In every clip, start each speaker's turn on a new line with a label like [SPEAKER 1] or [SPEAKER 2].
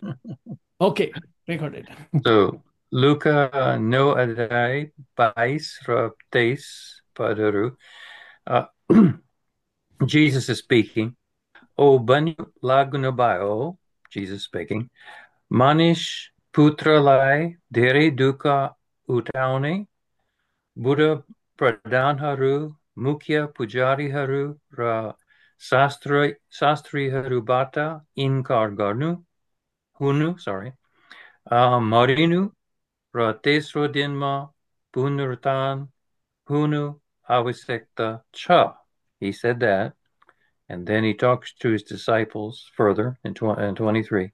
[SPEAKER 1] Okay, recorded.
[SPEAKER 2] So, Luca no adai bais raptes padaru. Uh, Jesus is speaking. O banyu lagunabao, Jesus speaking. Manish putralai dere duka utaune. Buddha pradhanharu, mukhya pujari haru, ra sastri haru bata inkar garnu, hunu, sorry. Marinu, ra tesro dinma, punurtan, hunu, avisekta cha. He said that, and then he talks to his disciples further in 23.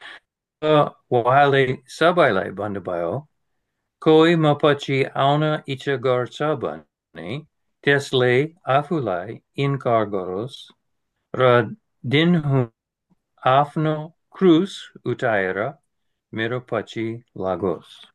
[SPEAKER 2] Wale sabaile bandabayo, Koi mapachi auna ichagar sabani, tesle afulai incargoros, ra dinhu afno cruz utaira, miropachi lagos.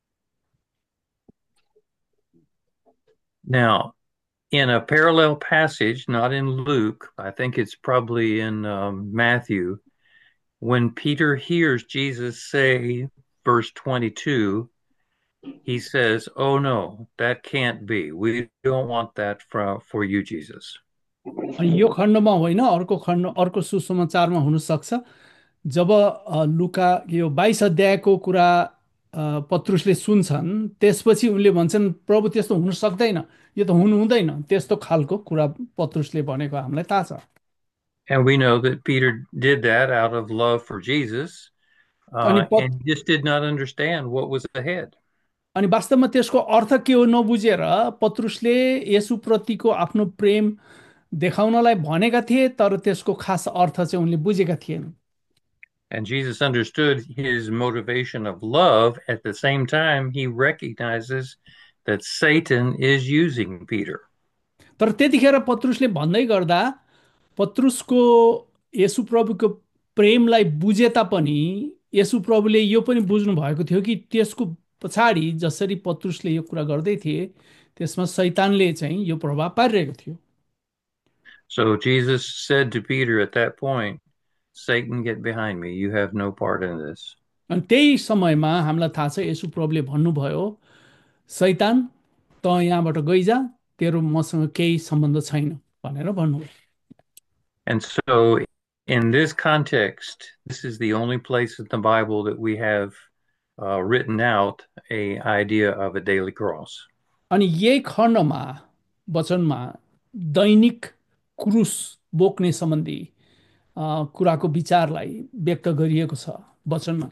[SPEAKER 2] Now, in a parallel passage, not in Luke, I think it's probably in Matthew, when Peter hears Jesus say, verse 22, he says, "Oh no, that can't be. We don't want that for you, Jesus."
[SPEAKER 1] अनि यो खण्डमा होइन, अर्को खण्ड, अर्को सुसमाचारमा हुनसक्छ। जब लुका यो 22 अध्यायको कुरा पत्रुसले सुन्छन्, त्यसपछि उनले भन्छन् प्रभु त्यस्तो हुन सक्दैन, यो त हुनु हुँदैन, त्यस्तो खालको कुरा पत्रुसले भनेको हामीलाई थाहा छ।
[SPEAKER 2] And we know that Peter did that out of love for Jesus,
[SPEAKER 1] अनि
[SPEAKER 2] and he just did not understand what was ahead.
[SPEAKER 1] अनि वास्तवमा त्यसको अर्थ के हो नबुझेर पत्रुसले यसुप्रतिको आफ्नो प्रेम देखाउनलाई भनेका थिए, तर त्यसको खास अर्थ चाहिँ उनले बुझेका थिएनन्।
[SPEAKER 2] And Jesus understood his motivation of love. At the same time, he recognizes that Satan is using Peter.
[SPEAKER 1] तर त्यतिखेर पत्रुसले भन्दै गर्दा पत्रुसको यसु प्रभुको प्रेमलाई बुझे तापनि यसु प्रभुले यो पनि बुझ्नु भएको थियो कि त्यसको पछाडि जसरी पत्रुसले यो कुरा गर्दै थिए त्यसमा शैतानले चाहिँ यो प्रभाव पारिरहेको थियो।
[SPEAKER 2] So Jesus said to Peter at that point, Satan, get behind me. You have no part in this.
[SPEAKER 1] अनि त्यही समयमा हामीलाई थाहा छ यसु प्रभुले भन्नुभयो, शैतान त यहाँबाट गइजा, तेरो मसँग केही सम्बन्ध छैन भनेर भन्नुभयो।
[SPEAKER 2] And so, in this context, this is the only place in the Bible that we have written out a idea of a daily cross.
[SPEAKER 1] अनि यही खण्डमा वचनमा दैनिक क्रुस बोक्ने सम्बन्धी कुराको विचारलाई व्यक्त गरिएको छ वचनमा।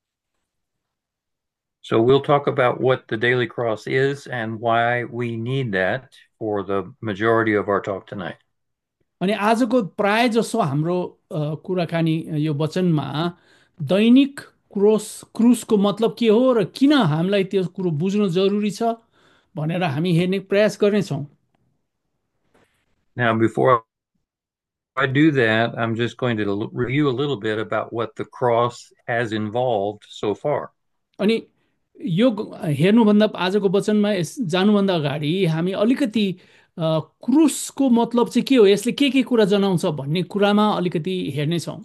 [SPEAKER 2] So we'll talk about what the daily cross is and why we need that for the majority of our talk tonight.
[SPEAKER 1] अनि आजको प्राय जसो हाम्रो कुराकानी यो वचनमा दैनिक क्रुसको मतलब के हो र किन हामीलाई त्यो कुरो बुझ्नु जरुरी छ भनेर हामी हेर्ने प्रयास गर्नेछौँ।
[SPEAKER 2] Now, before I do that, I'm just going to review a little bit about what the cross has involved so far.
[SPEAKER 1] अनि यो हेर्नुभन्दा आजको वचनमा जानुभन्दा अगाडि हामी अलिकति क्रुसको मतलब चाहिँ के हो, यसले के कुरा जनाउँछ भन्ने कुरामा अलिकति हेर्नेछौँ।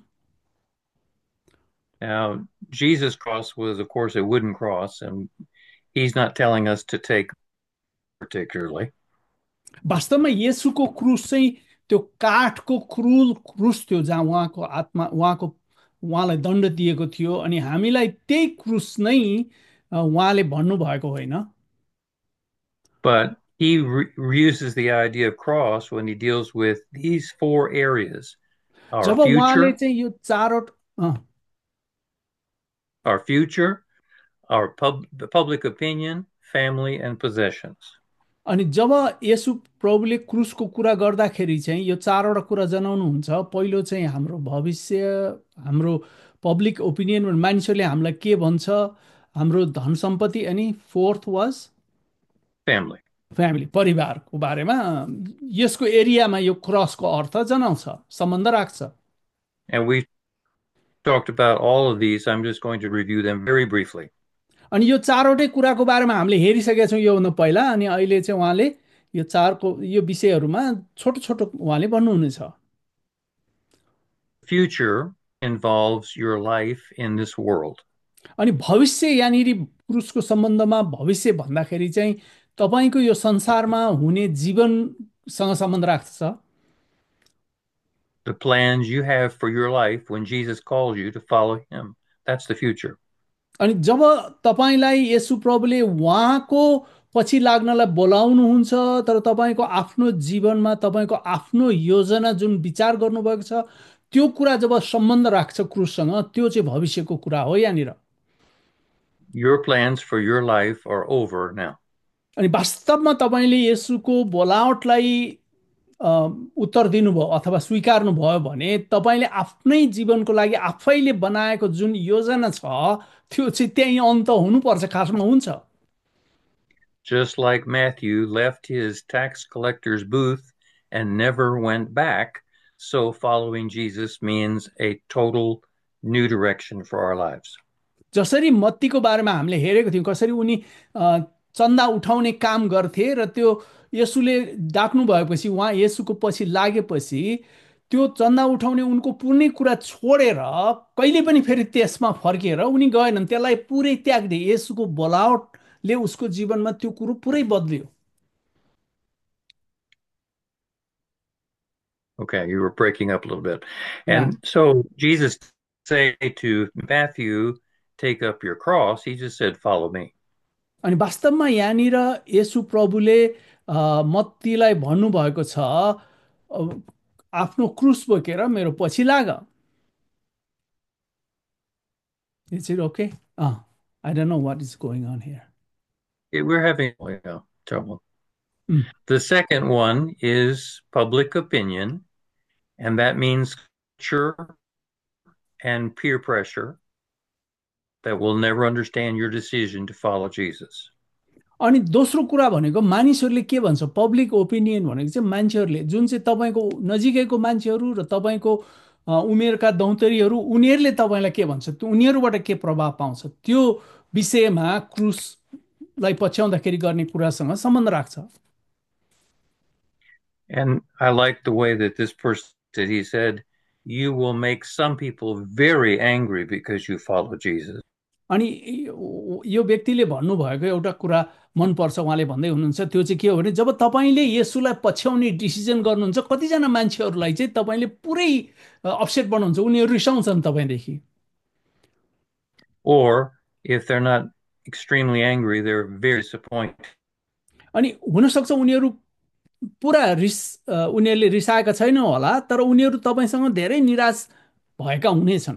[SPEAKER 2] Now, Jesus' cross was, of course, a wooden cross, and he's not telling us to take particularly.
[SPEAKER 1] वास्तवमा येशूको क्रुस चाहिँ त्यो काठको क्रुल क्रुस थियो, जहाँ उहाँको आत्मा उहाँलाई दण्ड दिएको थियो, अनि हामीलाई त्यही क्रुस नै उहाँले भन्नुभएको होइन।
[SPEAKER 2] But he uses the idea of cross when he deals with these four areas: our
[SPEAKER 1] जब उहाँले
[SPEAKER 2] future,
[SPEAKER 1] चाहिँ यो चारवटा
[SPEAKER 2] our future, our public opinion, family, and possessions.
[SPEAKER 1] अनि जब यसु प्रभुले क्रुसको कुरा गर्दाखेरि चाहिँ यो चारवटा कुरा जनाउनुहुन्छ। पहिलो चाहिँ हाम्रो भविष्य, हाम्रो पब्लिक ओपिनियन, मानिसहरूले हामीलाई के भन्छ, हाम्रो धन सम्पत्ति, अनि फोर्थ वाज
[SPEAKER 2] Family.
[SPEAKER 1] फ्यामिली, परिवारको बारेमा यसको एरियामा यो क्रसको अर्थ जनाउँछ, सम्बन्ध राख्छ।
[SPEAKER 2] And we talked about all of these. I'm just going to review them very briefly.
[SPEAKER 1] अनि यो चारवटै कुराको बारेमा हामीले हेरिसकेका छौँ योभन्दा पहिला, अनि अहिले चाहिँ उहाँले यो चारको यो विषयहरूमा छोटो छोटो उहाँले भन्नुहुनेछ।
[SPEAKER 2] Future involves your life in this world.
[SPEAKER 1] अनि भविष्य यहाँनिर क्रुसको सम्बन्धमा भविष्य भन्दाखेरि चाहिँ तपाईँको यो संसारमा हुने जीवनसँग सम्बन्ध राख्छ।
[SPEAKER 2] The plans you have for your life when Jesus calls you to follow him. That's the future.
[SPEAKER 1] अनि जब तपाईँलाई येशू प्रभुले उहाँको पछि लाग्नलाई बोलाउनुहुन्छ, तर तपाईँको आफ्नो जीवनमा तपाईँको आफ्नो योजना जुन विचार गर्नुभएको छ त्यो कुरा जब सम्बन्ध राख्छ क्रुससँग, त्यो चाहिँ भविष्यको कुरा हो यहाँनिर।
[SPEAKER 2] Your plans for your life are over now.
[SPEAKER 1] अनि वास्तवमा तपाईँले येशूको बोलावटलाई उत्तर दिनुभयो अथवा स्वीकार्नु भयो भने तपाईँले आफ्नै जीवनको लागि आफैले बनाएको जुन योजना छ त्यो चाहिँ त्यही अन्त हुनुपर्छ, खासमा हुन्छ।
[SPEAKER 2] Just like Matthew left his tax collector's booth and never went back, so following Jesus means a total new direction for our lives.
[SPEAKER 1] जसरी मत्तीको बारेमा हामीले हेरेको थियौँ कसरी उनी चन्दा उठाउने काम गर्थे र त्यो येशूले डाक्नु भएपछि उहाँ येशूको पछि लागेपछि त्यो चन्दा उठाउने उनको पुर्ने कुरा छोडेर कहिले पनि फेरि त्यसमा फर्किएर उनी गएनन्, त्यसलाई पुरै त्याग्दिए। येशूको बोलावटले उसको जीवनमा त्यो कुरो पुरै बदल्यो।
[SPEAKER 2] Okay, you were breaking up a little bit.
[SPEAKER 1] Yeah.
[SPEAKER 2] And so Jesus say to Matthew, take up your cross. He just said, follow me.
[SPEAKER 1] अनि वास्तवमा यहाँनिर येशू प्रभुले मत्तीलाई भन्नुभएको छ आफ्नो क्रुस बोकेर मेरो पछि लाग। Is it okay? I don't know what is going on here.
[SPEAKER 2] We're having trouble.
[SPEAKER 1] Mm.
[SPEAKER 2] The second one is public opinion, and that means culture and peer pressure that will never understand your decision to follow Jesus.
[SPEAKER 1] अनि दोस्रो कुरा भनेको मानिसहरूले के भन्छ, public opinion भनेको चाहिँ मान्छेहरूले जुन चाहिँ तपाईँको नजिकैको मान्छेहरू र तपाईँको उमेरका दौतरीहरू उनीहरूले तपाईँलाई के भन्छ, उनीहरूबाट के प्रभाव पाउँछ, त्यो विषयमा क्रुसलाई पछ्याउँदाखेरि गर्ने कुरासँग सम्बन्ध राख्छ।
[SPEAKER 2] And I like the way that this person said, he said, you will make some people very angry because you follow Jesus.
[SPEAKER 1] अनि यो व्यक्तिले भन्नुभएको एउटा कुरा मनपर्छ, उहाँले भन्दै हुनुहुन्छ त्यो चाहिँ के हो भने जब तपाईँले येशूलाई पछ्याउने डिसिजन गर्नुहुन्छ कतिजना मान्छेहरूलाई चाहिँ तपाईँले पुरै अपसेट बनाउनुहुन्छ, उनीहरू रिसाउँछन् तपाईँदेखि।
[SPEAKER 2] Or if they're not extremely angry, they're very disappointed.
[SPEAKER 1] अनि हुनसक्छ उनीहरू पुरा उनीहरूले रिसाएका छैन होला, तर उनीहरू तपाईँसँग धेरै निराश भएका हुनेछन्।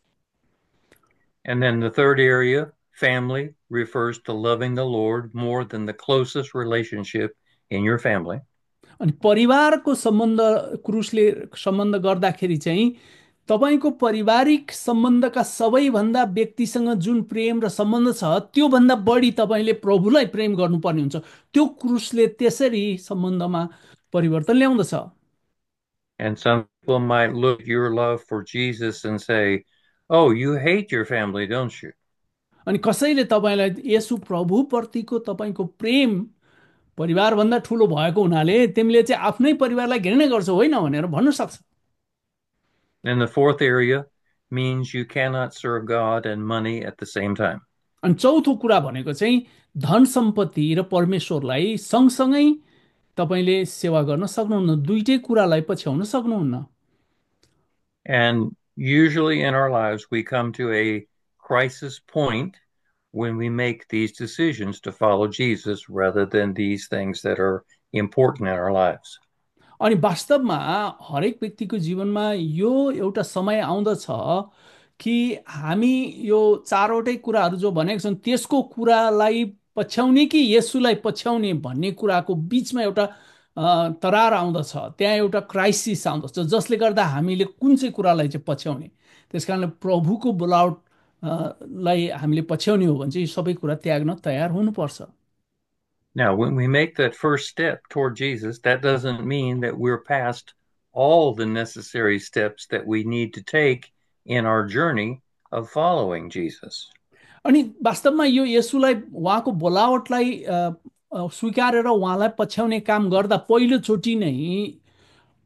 [SPEAKER 2] And then the third area, family, refers to loving the Lord more than the closest relationship in your family.
[SPEAKER 1] अनि परिवारको सम्बन्ध क्रुसले सम्बन्ध गर्दाखेरि चाहिँ तपाईँको पारिवारिक सम्बन्धका सबैभन्दा व्यक्तिसँग जुन प्रेम र सम्बन्ध छ त्योभन्दा बढी तपाईँले प्रभुलाई प्रेम गर्नुपर्ने हुन्छ। त्यो क्रुसले त्यसरी सम्बन्धमा परिवर्तन ल्याउँदछ।
[SPEAKER 2] And some people might look at your love for Jesus and say, oh, you hate your family, don't you?
[SPEAKER 1] अनि कसैले तपाईँलाई येशू प्रभुप्रतिको तपाईँको प्रेम परिवारभन्दा ठुलो भएको हुनाले तिमीले चाहिँ आफ्नै परिवारलाई घृणा गर्छौ होइन भनेर भन्न सक्छ।
[SPEAKER 2] And the fourth area means you cannot serve God and money at the same time.
[SPEAKER 1] अनि चौथो कुरा भनेको चाहिँ धन सम्पत्ति र परमेश्वरलाई सँगसँगै तपाईँले सेवा गर्न सक्नुहुन्न, दुईटै कुरालाई पछ्याउन सक्नुहुन्न।
[SPEAKER 2] And usually in our lives we come to a crisis point when we make these decisions to follow Jesus rather than these things that are important in our lives.
[SPEAKER 1] अनि वास्तवमा हरेक व्यक्तिको जीवनमा यो एउटा समय आउँदछ कि हामी यो चारवटै कुराहरू जो भनेको छन् त्यसको कुरालाई पछ्याउने कि येशूलाई पछ्याउने भन्ने कुराको बिचमा एउटा तरार आउँदछ, त्यहाँ एउटा क्राइसिस आउँदछ जसले गर्दा हामीले कुन चाहिँ कुरालाई चाहिँ पछ्याउने। त्यसकारणले प्रभुको बोलावट लाई हामीले पछ्याउने हो भने चाहिँ सबै कुरा त्याग्न तयार हुनुपर्छ।
[SPEAKER 2] Now, when we make that first step toward Jesus, that doesn't mean that we're past all the necessary steps that we need to take in our journey of following Jesus.
[SPEAKER 1] अनि वास्तवमा यो येशूलाई उहाँको बोलावटलाई स्वीकारेर उहाँलाई पछ्याउने काम गर्दा पहिलोचोटि नै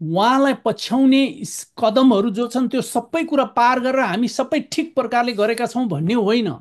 [SPEAKER 1] उहाँलाई पछ्याउने कदमहरू जो छन् त्यो सबै कुरा पार गरेर हामी सबै ठिक प्रकारले गरेका छौँ भन्ने होइन।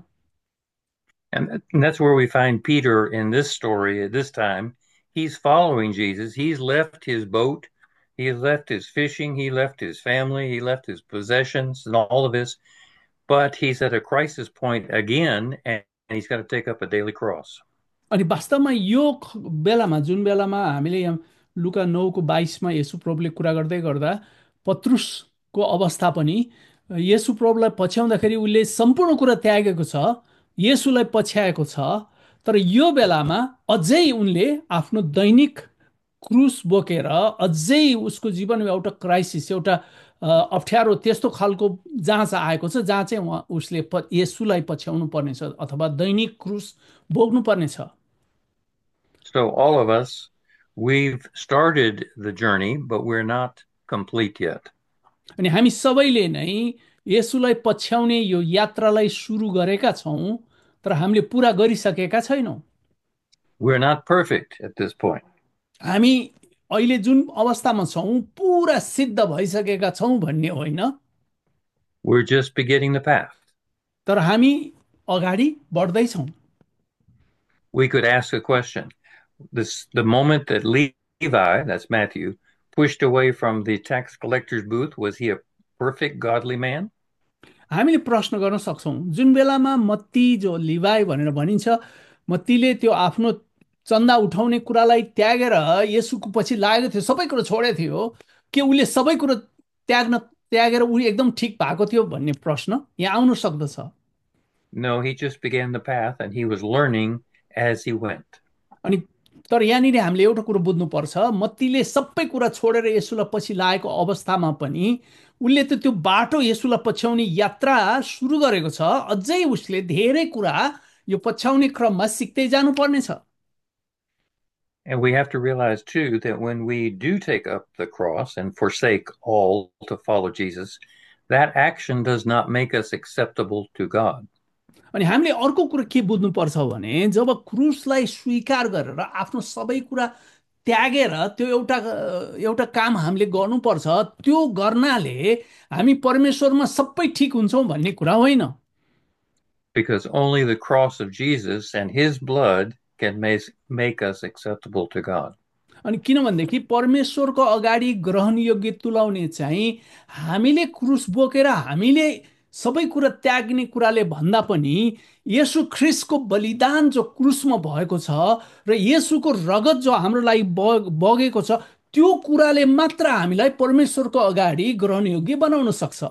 [SPEAKER 2] And that's where we find Peter in this story at this time. He's following Jesus. He's left his boat, he left his fishing, he left his family, he left his possessions and all of this, but he's at a crisis point again, and he's got to take up a daily cross.
[SPEAKER 1] अनि वास्तवमा यो बेलामा जुन बेलामा हामीले यहाँ लुका 9:22 येशू प्रभुले कुरा गर्दै गर्दा पत्रुसको अवस्था पनि येशू प्रभुलाई पछ्याउँदाखेरि उसले सम्पूर्ण कुरा त्यागेको छ, येशूलाई पछ्याएको छ। तर यो बेलामा अझै उनले आफ्नो दैनिक क्रुस बोकेर अझै उसको जीवनमा एउटा क्राइसिस, एउटा अप्ठ्यारो त्यस्तो खालको जहाँ चाहिँ आएको छ, जहाँ चाहिँ उसले येशूलाई पछ्याउनु पर्नेछ अथवा दैनिक क्रुस बोक्नु पर्नेछ।
[SPEAKER 2] So, all of us, we've started the journey, but we're not complete yet.
[SPEAKER 1] अनि हामी सबैले नै येशूलाई पछ्याउने यो यात्रालाई सुरु गरेका छौँ, तर हामीले पुरा गरिसकेका छैनौँ।
[SPEAKER 2] We're not perfect at this point.
[SPEAKER 1] हामी अहिले जुन अवस्थामा छौँ पुरा सिद्ध भइसकेका छौँ भन्ने होइन,
[SPEAKER 2] We're just beginning the path.
[SPEAKER 1] तर हामी अगाडि बढ्दैछौँ।
[SPEAKER 2] We could ask a question. The moment that Levi, that's Matthew, pushed away from the tax collector's booth, was he a perfect godly man?
[SPEAKER 1] हामीले प्रश्न गर्न सक्छौँ, जुन बेलामा मत्ती जो लिवाई भनेर भनिन्छ, मत्तीले त्यो आफ्नो चन्दा उठाउने कुरालाई त्यागेर येशूको पछि लागेको थियो, सबै कुरो छोडेको थियो, के उसले सबै कुरो त्यागेर ऊ एकदम ठिक भएको थियो भन्ने प्रश्न यहाँ आउन सक्दछ।
[SPEAKER 2] No, he just began the path and he was learning as he went.
[SPEAKER 1] अनि तर यहाँनिर हामीले एउटा कुरो बुझ्नुपर्छ, मत्तीले सबै कुरा छोडेर येशूलाई पछि लागेको अवस्थामा पनि उसले त त्यो बाटो येशूलाई पछ्याउने यात्रा सुरु गरेको छ, अझै उसले धेरै कुरा यो पछ्याउने क्रममा सिक्दै जानुपर्नेछ।
[SPEAKER 2] And we have to realize too that when we do take up the cross and forsake all to follow Jesus, that action does not make us acceptable to God.
[SPEAKER 1] अनि हामीले अर्को कुरा के बुझ्नुपर्छ भने जब क्रुसलाई स्वीकार गरेर आफ्नो सबै कुरा त्यागेर त्यो एउटा एउटा काम हामीले गर्नुपर्छ, त्यो गर्नाले हामी परमेश्वरमा सबै ठिक हुन्छौँ भन्ने कुरा होइन।
[SPEAKER 2] Because only the cross of Jesus and his blood can make us acceptable to God.
[SPEAKER 1] अनि किनभनेदेखि परमेश्वरको अगाडि ग्रहण योग्य तुलाउने चाहिँ हामीले क्रुस बोकेर हामीले सबै कुरा त्याग्ने कुराले भन्दा पनि येशू ख्रिस्टको बलिदान जो क्रुसमा भएको छ र येशूको रगत जो हाम्रो लागि बगेको छ, त्यो कुराले मात्र हामीलाई परमेश्वरको अगाडि ग्रहण योग्य बनाउन सक्छ।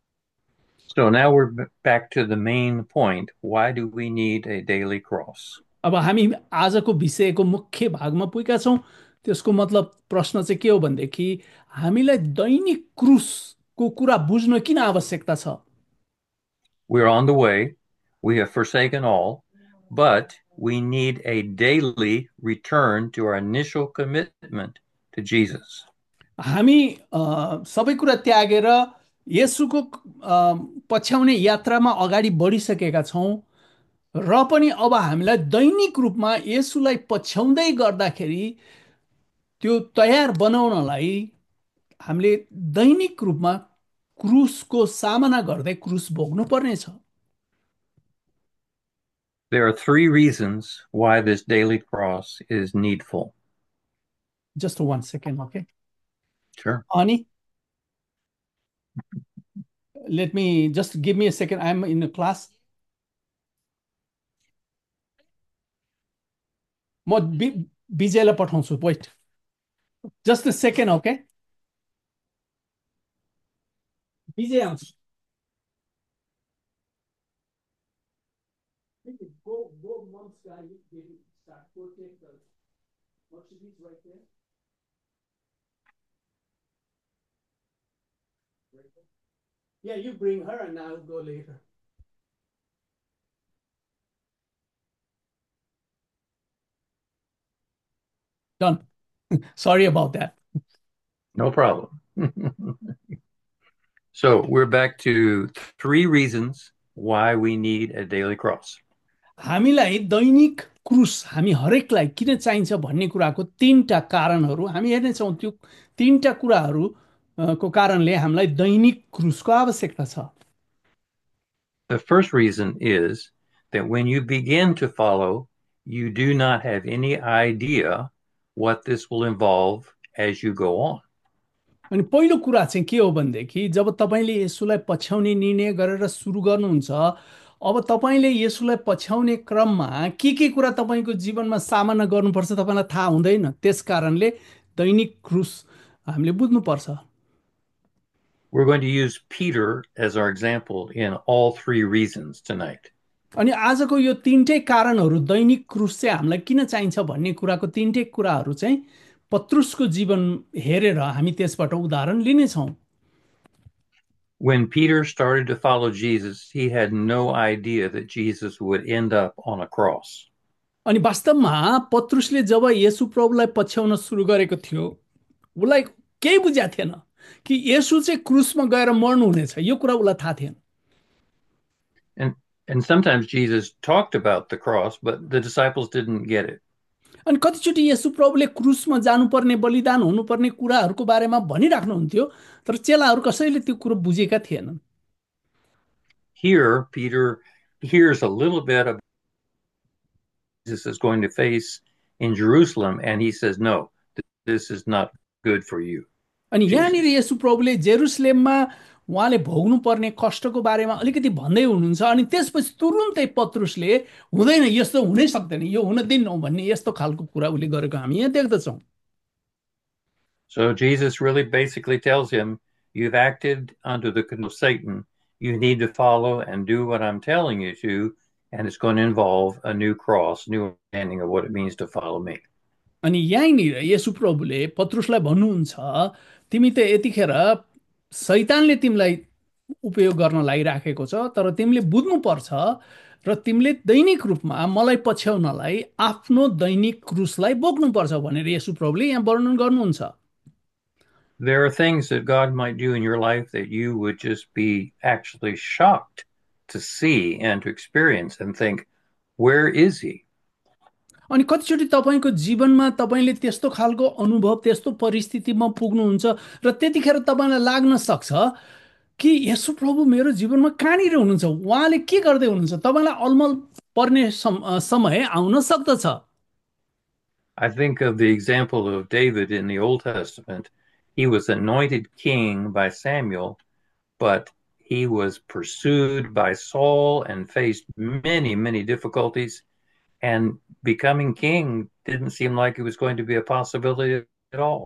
[SPEAKER 2] So now we're back to the main point. Why do we need a daily cross?
[SPEAKER 1] अब हामी आजको विषयको मुख्य भागमा पुगेका छौँ। त्यसको मतलब प्रश्न चाहिँ के हो भनेदेखि हामीलाई दैनिक क्रुसको कुरा बुझ्न किन आवश्यकता छ?
[SPEAKER 2] We're on the way. We have forsaken all, but we need a daily return to our initial commitment to Jesus.
[SPEAKER 1] हामी सबै कुरा त्यागेर येशूको पछ्याउने यात्रामा अगाडि बढिसकेका छौँ र पनि अब हामीलाई दैनिक रूपमा येशूलाई पछ्याउँदै गर्दाखेरि त्यो तयार बनाउनलाई हामीले दैनिक रूपमा क्रुसको सामना गर्दै क्रुस भोग्नु पर्नेछ।
[SPEAKER 2] There are three reasons why this daily cross is needful.
[SPEAKER 1] Just 1 second, okay?
[SPEAKER 2] Sure.
[SPEAKER 1] Ani, give me a second. I'm in a class. म विजयलाई पठाउँछु, wait. Just a second, okay? विजय आउँछ। Go months guy, they start protect the Mercedes right there. Yeah, you bring her and I'll go later. Done. Sorry about that.
[SPEAKER 2] No problem. So we're back to three reasons why we need a daily cross.
[SPEAKER 1] हामीलाई दैनिक क्रुस हामी हरेकलाई किन चाहिन्छ भन्ने कुराको तीनटा कारणहरू हामी हेर्नेछौँ। त्यो तीनटा कुराहरू को कारणले हामीलाई दैनिक क्रुसको आवश्यकता छ।
[SPEAKER 2] The first reason is that when you begin to follow, you do not have any idea what this will involve as you go on.
[SPEAKER 1] अनि पहिलो कुरा चाहिँ के हो भनेदेखि जब तपाईँले यसुलाई पछ्याउने निर्णय गरेर सुरु गर्नुहुन्छ, अब तपाईँले यसुलाई पछ्याउने क्रममा के कुरा तपाईँको जीवनमा सामना गर्नुपर्छ तपाईँलाई थाहा हुँदैन। त्यस कारणले दैनिक क्रुस हामीले बुझ्नुपर्छ।
[SPEAKER 2] We're going to use Peter as our example in all three reasons tonight.
[SPEAKER 1] अनि आजको यो तीनटै कारणहरू दैनिक क्रुस चाहिँ हामीलाई किन चाहिन्छ भन्ने कुराको तीनटै कुराहरू चाहिँ पत्रुसको जीवन हेरेर हामी त्यसबाट उदाहरण लिनेछौँ।
[SPEAKER 2] When Peter started to follow Jesus, he had no idea that Jesus would end up on a cross.
[SPEAKER 1] अनि वास्तवमा पत्रुसले जब येशू प्रभुलाई पछ्याउन सुरु गरेको थियो, उसलाई केही बुझाएको थिएन कि येशू चाहिँ क्रुसमा गएर मर्नु हुनेछ। यो कुरा उसलाई थाहा थिएन।
[SPEAKER 2] And sometimes Jesus talked about the cross, but the disciples didn't get it.
[SPEAKER 1] अनि कतिचोटि येशू प्रभुले क्रुसमा जानुपर्ने बलिदान हुनुपर्ने कुराहरूको बारेमा भनिराख्नुहुन्थ्यो, तर चेलाहरू कसैले त्यो कुरो बुझेका थिएनन्।
[SPEAKER 2] Here, Peter hears a little bit of Jesus is going to face in Jerusalem, and he says, "No, this is not good for you."
[SPEAKER 1] अनि यहाँनिर येशू प्रभुले जेरुसलेममा उहाँले भोग्नु पर्ने कष्टको बारेमा अलिकति भन्दै हुनुहुन्छ। अनि त्यसपछि तुरुन्तै पत्रुसले हुँदैन, यस्तो हुनै सक्दैन, यो हुन दिन्नौ भन्ने यस्तो खालको कुरा उसले गरेको हामी यहाँ देख्दछौँ।
[SPEAKER 2] So Jesus really basically tells him, "You've acted under the control of Satan. You need to follow and do what I'm telling you to, and it's going to involve a new cross, new understanding of what it means to follow me."
[SPEAKER 1] अनि यहीँनिर येशू प्रभुले पत्रुसलाई भन्नुहुन्छ, तिमी त यतिखेर शैतानले तिमीलाई उपयोग गर्न लागिराखेको छ, तर तिमीले बुझ्नुपर्छ र तिमीले दैनिक रूपमा मलाई पछ्याउनलाई आफ्नो दैनिक क्रुसलाई बोक्नुपर्छ भनेर येशू प्रभुले यहाँ वर्णन गर्नुहुन्छ।
[SPEAKER 2] There are things that God might do in your life that you would just be actually shocked to see and to experience and think, where is he?
[SPEAKER 1] अनि कतिचोटि तपाईँको जीवनमा तपाईँले त्यस्तो खालको अनुभव त्यस्तो परिस्थितिमा पुग्नुहुन्छ र त्यतिखेर तपाईँलाई लाग्न सक्छ कि यसो प्रभु मेरो जीवनमा कहाँनिर हुनुहुन्छ, उहाँले के गर्दै हुनुहुन्छ, तपाईँलाई अलमल पर्ने समय आउन सक्दछ।
[SPEAKER 2] I think of the example of David in the Old Testament. He was anointed king by Samuel, but he was pursued by Saul and faced many, many difficulties. And becoming king didn't seem like it was going to be a possibility at all.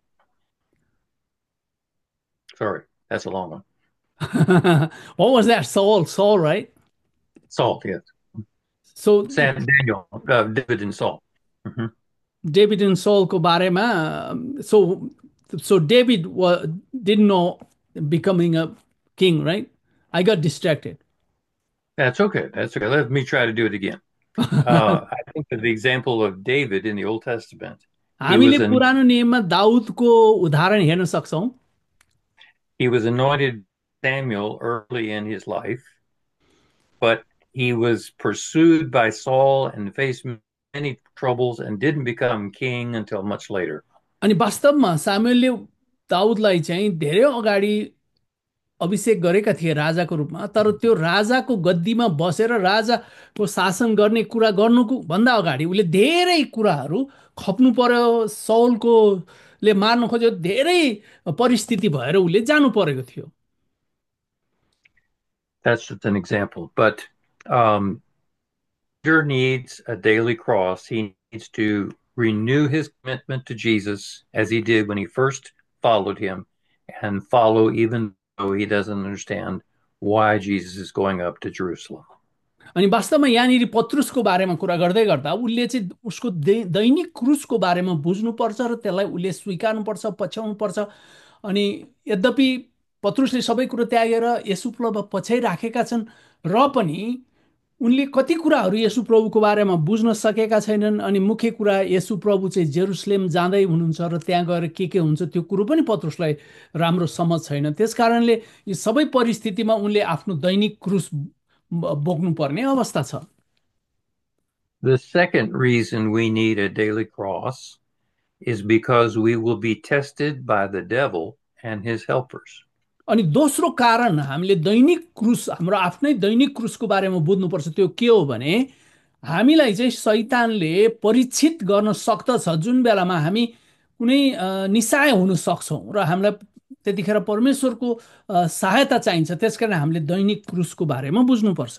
[SPEAKER 2] Sorry, that's a long one.
[SPEAKER 1] What was that? Saul, right?
[SPEAKER 2] Saul, yes.
[SPEAKER 1] So
[SPEAKER 2] Daniel, David and Saul. Mm-hmm.
[SPEAKER 1] David and Saul को बारेमा, so David didn't know becoming a king, right? I got distracted.
[SPEAKER 2] That's okay. That's okay. Let me try to do it again. I think of the example of David in the Old Testament.
[SPEAKER 1] हामीले पुरानो नियममा दाउदको उदाहरण हेर्न सक्छौं।
[SPEAKER 2] He was anointed Samuel early in his life, but he was pursued by Saul and faced many troubles and didn't become king until much later.
[SPEAKER 1] अनि वास्तवमा सामुएलले दाउदलाई चाहिँ धेरै अगाडि अभिषेक गरेका थिए राजाको रूपमा, तर त्यो राजाको गद्दीमा बसेर राजाको शासन गर्ने कुरा गर्नुको भन्दा अगाडि उसले धेरै कुराहरू खप्नु पर्यो। सौलको ले मार्न खोज्यो, धेरै परिस्थिति भएर उसले जानु परेको थियो।
[SPEAKER 2] That's just an example, but Peter needs a daily cross. He needs to renew his commitment to Jesus as he did when he first followed him, and follow even though he doesn't understand why Jesus is going up to Jerusalem.
[SPEAKER 1] अनि वास्तवमा यहाँनिर पत्रुसको बारेमा कुरा गर्दै गर्दा उसले चाहिँ उसको दैनिक क्रुसको बारेमा बुझ्नुपर्छ र त्यसलाई उसले स्वीकार्नुपर्छ, पछ्याउनुपर्छ। अनि यद्यपि पत्रुसले सबै कुरो त्यागेर येशू प्रभु पछ्याइराखेका छन् र पनि उनले कति कुराहरू येशू प्रभुको बारेमा बुझ्न सकेका छैनन्। अनि मुख्य कुरा येशू प्रभु चाहिँ जेरुसलेम जाँदै हुनुहुन्छ र त्यहाँ गएर के हुन्छ त्यो कुरो पनि पत्रुसलाई राम्रो समझ छैन। त्यसकारणले यी सबै परिस्थितिमा उनले आफ्नो दैनिक क्रुस बोक्नुपर्ने अवस्था छ।
[SPEAKER 2] The second reason we need a daily cross is because we will be tested by the devil and his helpers.
[SPEAKER 1] अनि दोस्रो कारण हामीले दैनिक क्रुस हाम्रो आफ्नै दैनिक क्रुसको बारेमा बुझ्नुपर्छ त्यो के हो भने हामीलाई चाहिँ शैतानले परीक्षित गर्न सक्दछ जुन बेलामा हामी कुनै निसाय हुन सक्छौँ र हामीलाई त्यतिखेर परमेश्वरको सहायता चाहिन्छ त्यसकारण हामीले दैनिक क्रुसको बारेमा बुझ्नुपर्छ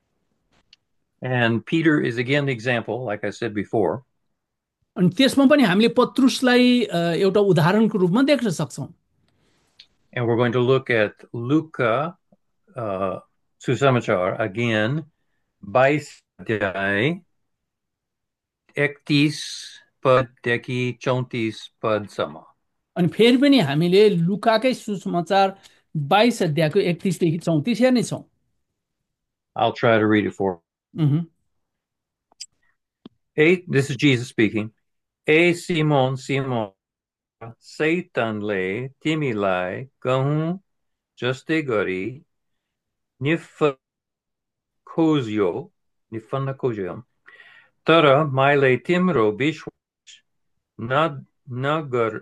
[SPEAKER 2] And Peter is again the example, like I said before.
[SPEAKER 1] अनि त्यसमा पनि हामीले पत्रुसलाई एउटा उदाहरणको रूपमा देख्न सक्छौँ
[SPEAKER 2] And we're going to look at Luca Susamachar again, 22 अध्याय 31 पददेखि 34 पदसम्म.
[SPEAKER 1] अनि फेरि पनि हामीले लुकाकै सुसमाचार 22 अध्यायको 31 देखि 34 हेर्नेछौँ
[SPEAKER 2] I'll try to read it for
[SPEAKER 1] Mhm.
[SPEAKER 2] you. This is Jesus speaking. E Simon, Simon, Satan timilai kahun juste gari nifkozio nifanakojio tara maile timro bishwas nagar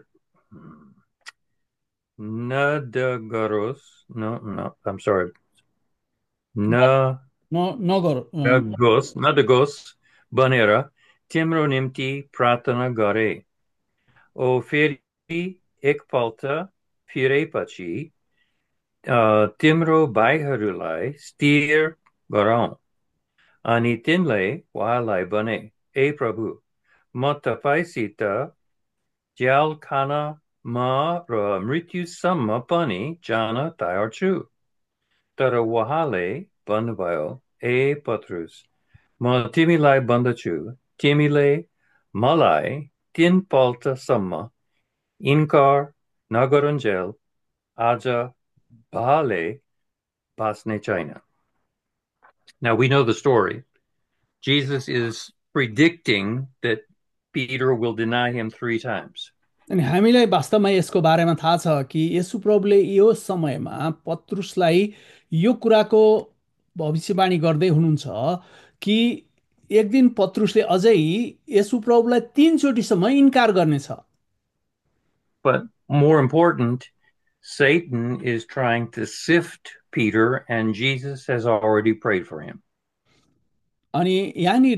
[SPEAKER 2] nadagaros no I'm sorry na
[SPEAKER 1] नगर
[SPEAKER 2] nadagos banera timro nimti pratana gare o feri ekpalta firepachi timro baiharulai steer garon ani tinlay walai bane e prabhu matapaisita jal kana ma ra mrityu samma pani jana tayarchu tara wahale banvayo e patrus ma timilai bandachu timile malai tin palta samma inkar nagaranjel aja bahale basne China. Now we know the story. Jesus is predicting that Peter will deny him 3 times.
[SPEAKER 1] अनि हामीलाई वास्तवमा यसको बारेमा थाहा छ कि यसु प्रभुले यो समयमा पत्रुसलाई यो कुराको भविष्यवाणी गर्दै हुनुहुन्छ कि एक दिन पत्रुसले अझै यसु प्रभुलाई 3 चोटिसम्म इन्कार गर्नेछ
[SPEAKER 2] But more important, Satan is trying to sift Peter, and Jesus has already prayed for him.
[SPEAKER 1] अनि यहाँनिर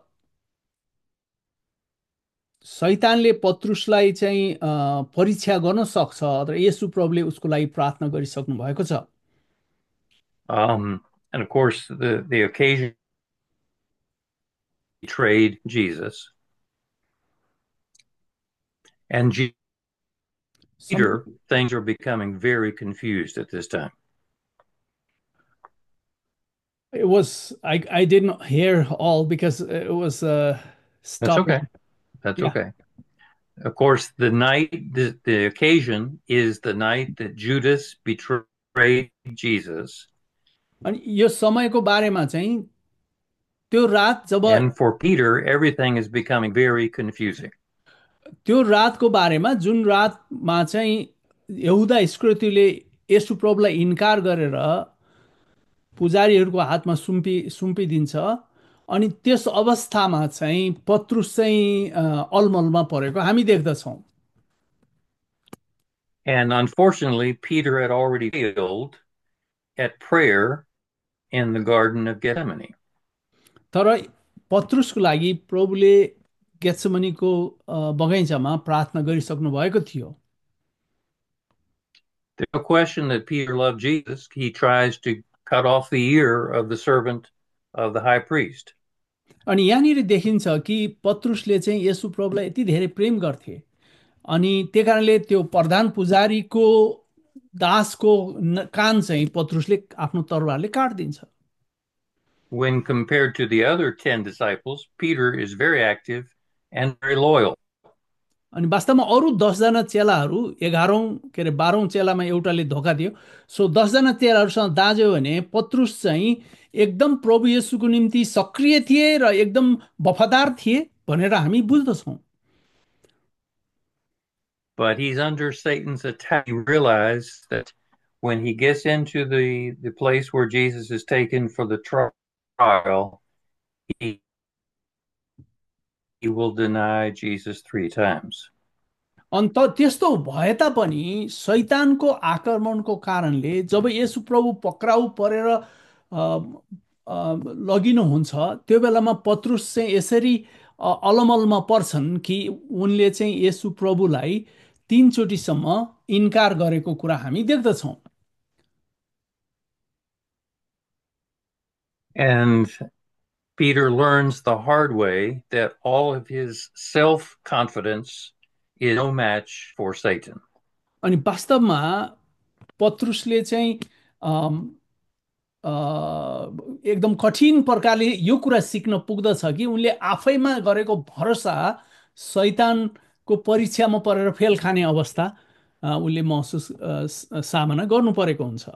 [SPEAKER 1] शैतानले पत्रुसलाई चाहिँ परीक्षा गर्न सक्छ र यसु प्रभुले उसको लागि प्रार्थना गरिसक्नु भएको छ
[SPEAKER 2] And of course, the occasion betrayed Jesus. And Peter, things are becoming very confused at this time.
[SPEAKER 1] It was I didn't hear all because it was
[SPEAKER 2] That's okay. That's
[SPEAKER 1] Yeah.
[SPEAKER 2] okay. Of course, the occasion is the night that Judas betrayed Jesus.
[SPEAKER 1] अनि यो समयको बारेमा चाहिँ त्यो रात जब
[SPEAKER 2] And for Peter, everything is becoming very confusing.
[SPEAKER 1] त्यो रातको बारेमा जुन रातमा चाहिँ यहुदा इस्करियोतीले येशू प्रभुलाई इन्कार गरेर पुजारीहरूको हातमा सुम्पिदिन्छ अनि त्यस अवस्थामा चाहिँ पत्रुस चाहिँ अलमलमा परेको हामी देख्दछौँ
[SPEAKER 2] And unfortunately, Peter had already failed at prayer in the Garden of Gethsemane.
[SPEAKER 1] तर पत्रुसको लागि प्रभुले गेत्समनीको बगैँचामा प्रार्थना गरिसक्नु भएको थियो
[SPEAKER 2] There's no question that Peter loved Jesus. He tries to cut off the ear of the servant of the high priest.
[SPEAKER 1] अनि यहाँनिर देखिन्छ कि पत्रुसले चाहिँ येशू प्रभुलाई यति धेरै प्रेम गर्थे अनि त्यही कारणले त्यो प्रधान पुजारीको दासको कान चाहिँ पत्रुसले आफ्नो तरवारले काटिदिन्छ
[SPEAKER 2] When compared to the other 10 disciples, Peter is very active and very loyal.
[SPEAKER 1] अनि वास्तवमा अरू 10जना चेलाहरू 11औं के अरे 12औं चेलामा एउटाले धोका दियो सो 10जना चेलाहरूसँग दाज्यो भने पत्रुस चाहिँ एकदम प्रभु येशूको निम्ति सक्रिय थिए र एकदम वफादार थिए भनेर हामी बुझ्दछौँ
[SPEAKER 2] But he's under Satan's attack. He realized that when he gets into the place where Jesus is taken for the trial, he will deny Jesus 3 times.
[SPEAKER 1] अन्त त्यस्तो भए तापनि शैतानको आक्रमणको कारणले जब येशू प्रभु पक्राउ परेर लगिनुहुन्छ, त्यो बेलामा पत्रुस चाहिँ यसरी अलमलमा पर्छन् कि उनले चाहिँ येशू प्रभुलाई तीनचोटिसम्म इन्कार गरेको कुरा हामी देख्दछौँ।
[SPEAKER 2] And Peter learns the hard way that all of his self-confidence is no match for Satan.
[SPEAKER 1] अनि वास्तवमा पत्रुसले चाहिँ अ, एकदम कठिन प्रकारले यो कुरा सिक्न पुग्दछ कि उनले आफैमा गरेको भरोसा शैतानको परीक्षामा परेर फेल खाने अवस्था उसले सामना गर्नु परेको हुन्छ।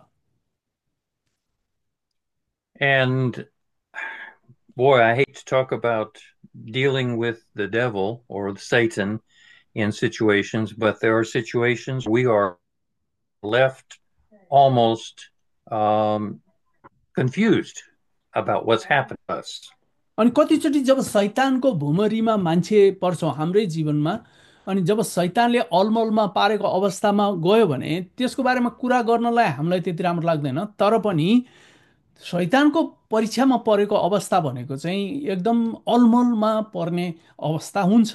[SPEAKER 2] And boy, I hate to talk about dealing with the devil or Satan in situations, but there are situations we are left almost confused about what's happened to us.
[SPEAKER 1] अनि कतिचोटि जब शैतानको भुमरीमा मान्छे पर्छौँ हाम्रै जीवनमा, अनि जब शैतानले अलमलमा पारेको अवस्थामा गयो भने त्यसको बारेमा कुरा गर्नलाई हामीलाई त्यति राम्रो लाग्दैन, तर पनि शैतानको परीक्षामा परेको अवस्था भनेको चाहिँ एकदम अलमलमा पर्ने अवस्था हुन्छ।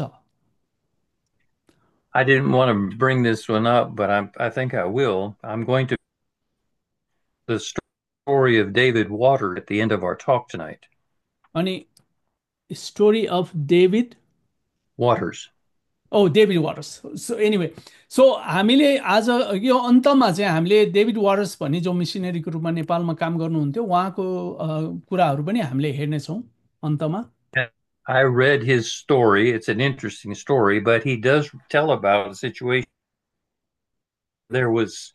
[SPEAKER 2] I didn't want to bring this one up, but I think I will. I'm going to the story of David Water at the end of our talk tonight.
[SPEAKER 1] अनि story of David
[SPEAKER 2] Waters.
[SPEAKER 1] David Waters. So anyway, so हामीले आज यो अन्तमा चाहिँ हामीले David waters भन्ने जो मिसनरीको रूपमा नेपालमा काम गर्नुहुन्थ्यो उहाँको कुराहरू पनि हामीले हेर्नेछौँ अन्तमा।
[SPEAKER 2] I read his story. It's an interesting story, but he does tell about a situation. There was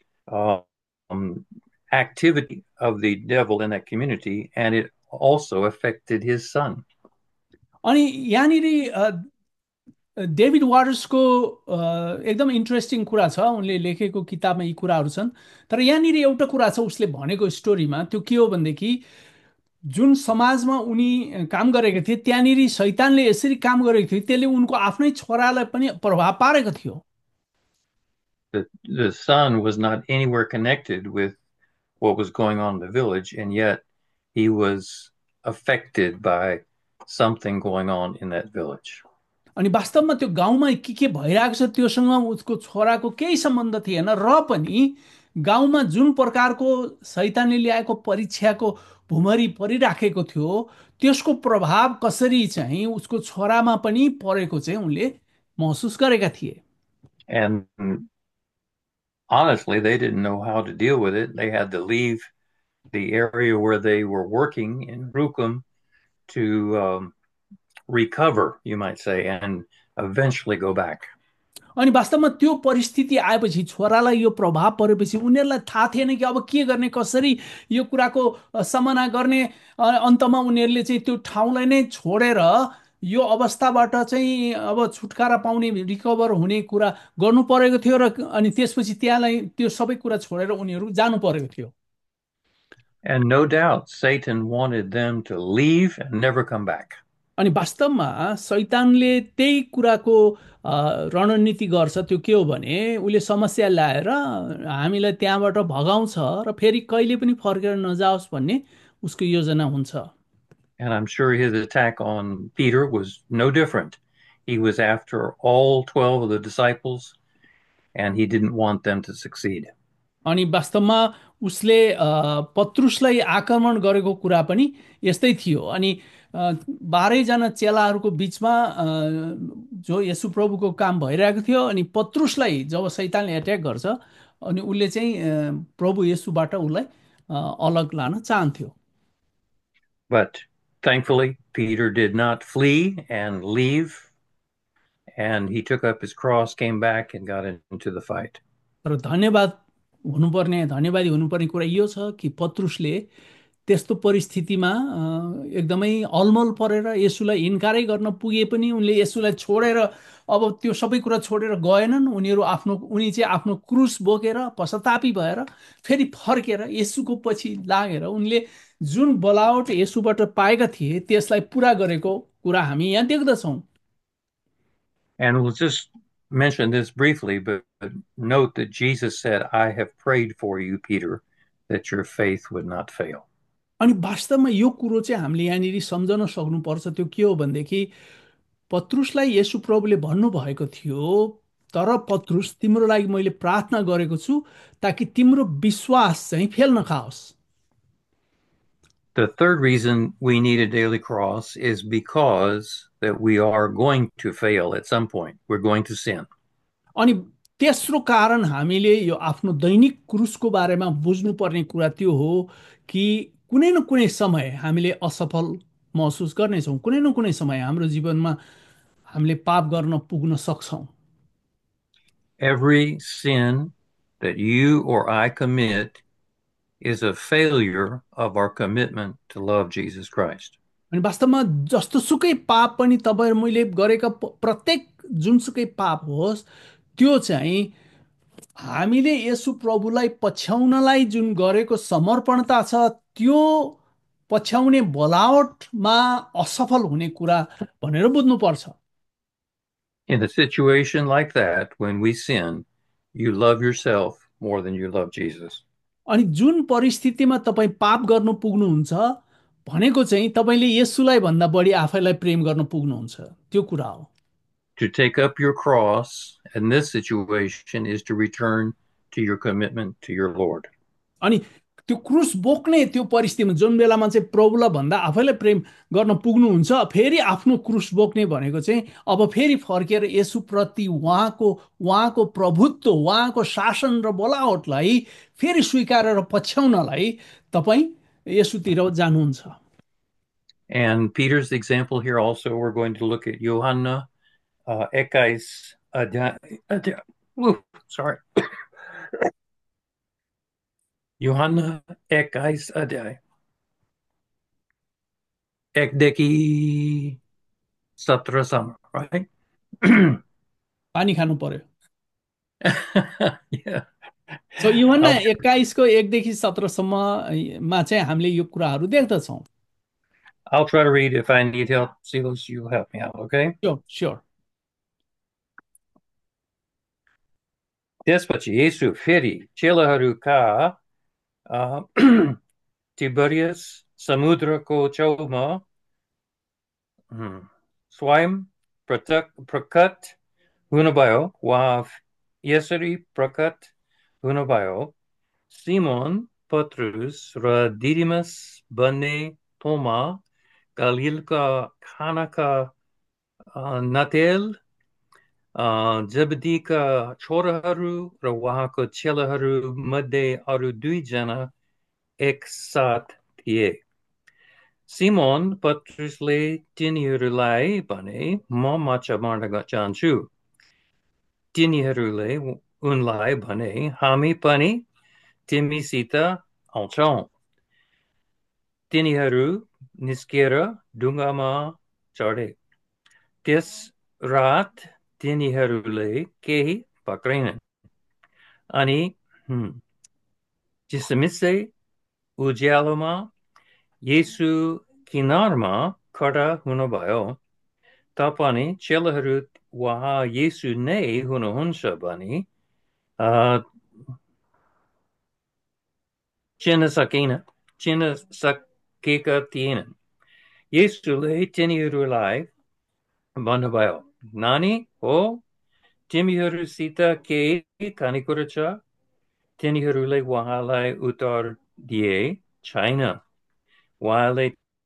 [SPEAKER 2] activity of the devil in that community, and it also affected his son.
[SPEAKER 1] अनि यहाँनिर डेभिड वाटर्सको एकदम interesting कुरा छ, उनले लेखेको किताबमा यी कुराहरू छन्। तर यहाँनिर एउटा कुरा छ उसले भनेको स्टोरीमा, त्यो के हो भनेदेखि जुन समाजमा उनी काम गरेका थिए त्यहाँनिर शैतानले यसरी काम गरेको थियो, त्यसले उनको आफ्नै छोरालाई पनि प्रभाव पारेको थियो।
[SPEAKER 2] The son was not anywhere connected with what was going on in the village, and yet he was affected by something going on in that village.
[SPEAKER 1] अनि वास्तवमा त्यो गाउँमा के भइरहेको छ त्योसँग उसको छोराको केही सम्बन्ध थिएन, र पनि गाउँमा जुन प्रकारको शैतानले ल्याएको परीक्षाको भुमरी परिराखेको थियो त्यसको प्रभाव कसरी चाहिँ उसको छोरामा पनि परेको चाहिँ उनले महसुस गरेका थिए।
[SPEAKER 2] And honestly, they didn't know how to deal with it. They had to leave the area where they were working in Rukum to recover, you might say, and eventually go back.
[SPEAKER 1] अनि वास्तवमा त्यो परिस्थिति आएपछि छोरालाई यो प्रभाव परेपछि उनीहरूलाई थाहा थिएन कि अब के गर्ने, कसरी यो कुराको सामना गर्ने। अन्तमा उनीहरूले चाहिँ त्यो ठाउँलाई नै छोडेर यो अवस्थाबाट चाहिँ अब छुटकारा पाउने, रिकभर हुने कुरा गर्नु परेको थियो, र अनि त्यसपछि त्यहाँलाई त्यो सबै कुरा छोडेर उनीहरू जानु परेको थियो।
[SPEAKER 2] And no doubt Satan wanted them to leave and never come back.
[SPEAKER 1] अनि वास्तवमा शैतानले त्यही कुराको रणनीति गर्छ। त्यो के हो भने उसले समस्या ल्याएर हामीलाई त्यहाँबाट भगाउँछ र फेरि कहिले पनि फर्केर नजाओस् भन्ने उसको योजना हुन्छ।
[SPEAKER 2] And I'm sure his attack on Peter was no different. He was after all 12 of the disciples, and he didn't want them to succeed.
[SPEAKER 1] अनि वास्तवमा उसले पत्रुसलाई आक्रमण गरेको कुरा पनि यस्तै थियो। अनि 12जना चेलाहरूको बिचमा जो येशू प्रभुको काम भइरहेको थियो, अनि पत्रुसलाई जब शैतानले एट्याक गर्छ अनि उसले चाहिँ प्रभु येशूबाट उसलाई अलग लान चाहन्थ्यो।
[SPEAKER 2] But thankfully, Peter did not flee and leave, and he took up his cross, came back, and got into the fight.
[SPEAKER 1] तर धन्यवादी हुनुपर्ने कुरा यो छ कि पत्रुसले त्यस्तो परिस्थितिमा एकदमै अलमल परेर येशूलाई इन्कारै गर्न पुगे पनि उनले येशूलाई छोडेर अब त्यो सबै कुरा छोडेर गएनन्। उनी चाहिँ आफ्नो क्रुस बोकेर पश्चातापी भएर फेरि फर्केर येशूको पछि लागेर उनले जुन बोलावट येशूबाट पाएका थिए त्यसलाई पुरा गरेको कुरा हामी यहाँ देख्दछौँ।
[SPEAKER 2] And we'll just mention this briefly, but note that Jesus said, I have prayed for you, Peter, that your faith would not fail.
[SPEAKER 1] अनि वास्तवमा यो कुरो चाहिँ हामीले यहाँनिर सम्झन सक्नुपर्छ त्यो के हो भनेदेखि पत्रुसलाई यसु प्रभुले भन्नुभएको थियो तर पत्रुस तिम्रो लागि मैले प्रार्थना गरेको छु ताकि तिम्रो विश्वास चाहिँ फेल नखाओस्।
[SPEAKER 2] The third reason we need a daily cross is because that we are going to fail at some point. We're going to sin.
[SPEAKER 1] अनि तेस्रो कारण हामीले यो आफ्नो दैनिक क्रुसको बारेमा बुझ्नुपर्ने कुरा त्यो हो कि कुनै न कुनै समय हामीले असफल महसुस गर्नेछौँ, कुनै न कुनै समय हाम्रो जीवनमा हामीले पाप गर्न पुग्न सक्छौँ।
[SPEAKER 2] Every sin that you or I commit is a failure of our commitment to love Jesus Christ.
[SPEAKER 1] अनि वास्तवमा जस्तोसुकै पाप पनि तपाईँ मैले गरेका प्रत्येक जुनसुकै पाप होस् त्यो चाहिँ हामीले यसु प्रभुलाई पछ्याउनलाई जुन गरेको समर्पणता छ त्यो पछ्याउने बोलावटमा असफल हुने कुरा भनेर बुझ्नुपर्छ।
[SPEAKER 2] In a situation like that, when we sin, you love yourself more than you love Jesus.
[SPEAKER 1] अनि जुन परिस्थितिमा तपाईँ पाप गर्नु पुग्नुहुन्छ भनेको चाहिँ तपाईँले यसुलाई भन्दा बढी आफैलाई प्रेम गर्न पुग्नुहुन्छ त्यो कुरा हो।
[SPEAKER 2] To take up your cross in this situation is to return to your commitment to your Lord.
[SPEAKER 1] अनि त्यो क्रुस बोक्ने त्यो परिस्थितिमा जुन बेलामा चाहिँ प्रभुलाई भन्दा आफैलाई प्रेम गर्न पुग्नुहुन्छ फेरि आफ्नो क्रुस बोक्ने भनेको चाहिँ अब फेरि फर्केर यसुप्रति उहाँको प्रभुत्व उहाँको शासन र बोलावटलाई फेरि स्वीकार र पछ्याउनलाई तपाईँ यसुतिर जानुहुन्छ।
[SPEAKER 2] And Peter's example here also, we're going to look at Johanna Ekais sorry. Johanna Ekais Adai. Ekdeki Satrasam, right?
[SPEAKER 1] पानी खानु पर्यो।
[SPEAKER 2] Yeah.
[SPEAKER 1] सो युहन्ना
[SPEAKER 2] I'll,
[SPEAKER 1] 21को 1 देखि 17सम्ममा चाहिँ हामीले यो कुराहरू देख्दछौँ।
[SPEAKER 2] I'll try to read. If I need help, Silas, you help me out, okay?
[SPEAKER 1] Sure sure.
[SPEAKER 2] त्यसपछि येशू फेरि चेलाहरूका तिबरियस समुद्रको छेउमा स्वयं प्रकट हुनुभयो वा यसरी प्रकट हुनुभयो सिमोन पत्रुस र दिदिमस भन्ने थोमा गलिलका खानाका नतेल जबदीका छोराहरू र उहाँको चेलाहरू मध्ये अरू दुईजना एकसाथ थिए। सिमोन पत्रुसले तिनीहरूलाई भने म माछा मार्न चाहन्छु। तिनीहरूले उनलाई भने हामी पनि तिमीसित आउँछौँ। तिनीहरू निस्केर ढुङ्गामा चढे। त्यस रात तिनीहरूले केही पक्रेनन् अनि चिसमिसे उज्यालोमा येशू किनारमा खडा हुनुभयो। तापनि चेलाहरू उहाँ येशू नै हुनुहुन्छ भनी चिन्न सकेका थिएनन्। येशूले तिनीहरूलाई भन्नुभयो नानी हो तिमीहरूसित केही खानेकुरा छ? तिनीहरूले उहाँलाई उत्तर दिए छैन। उहाँले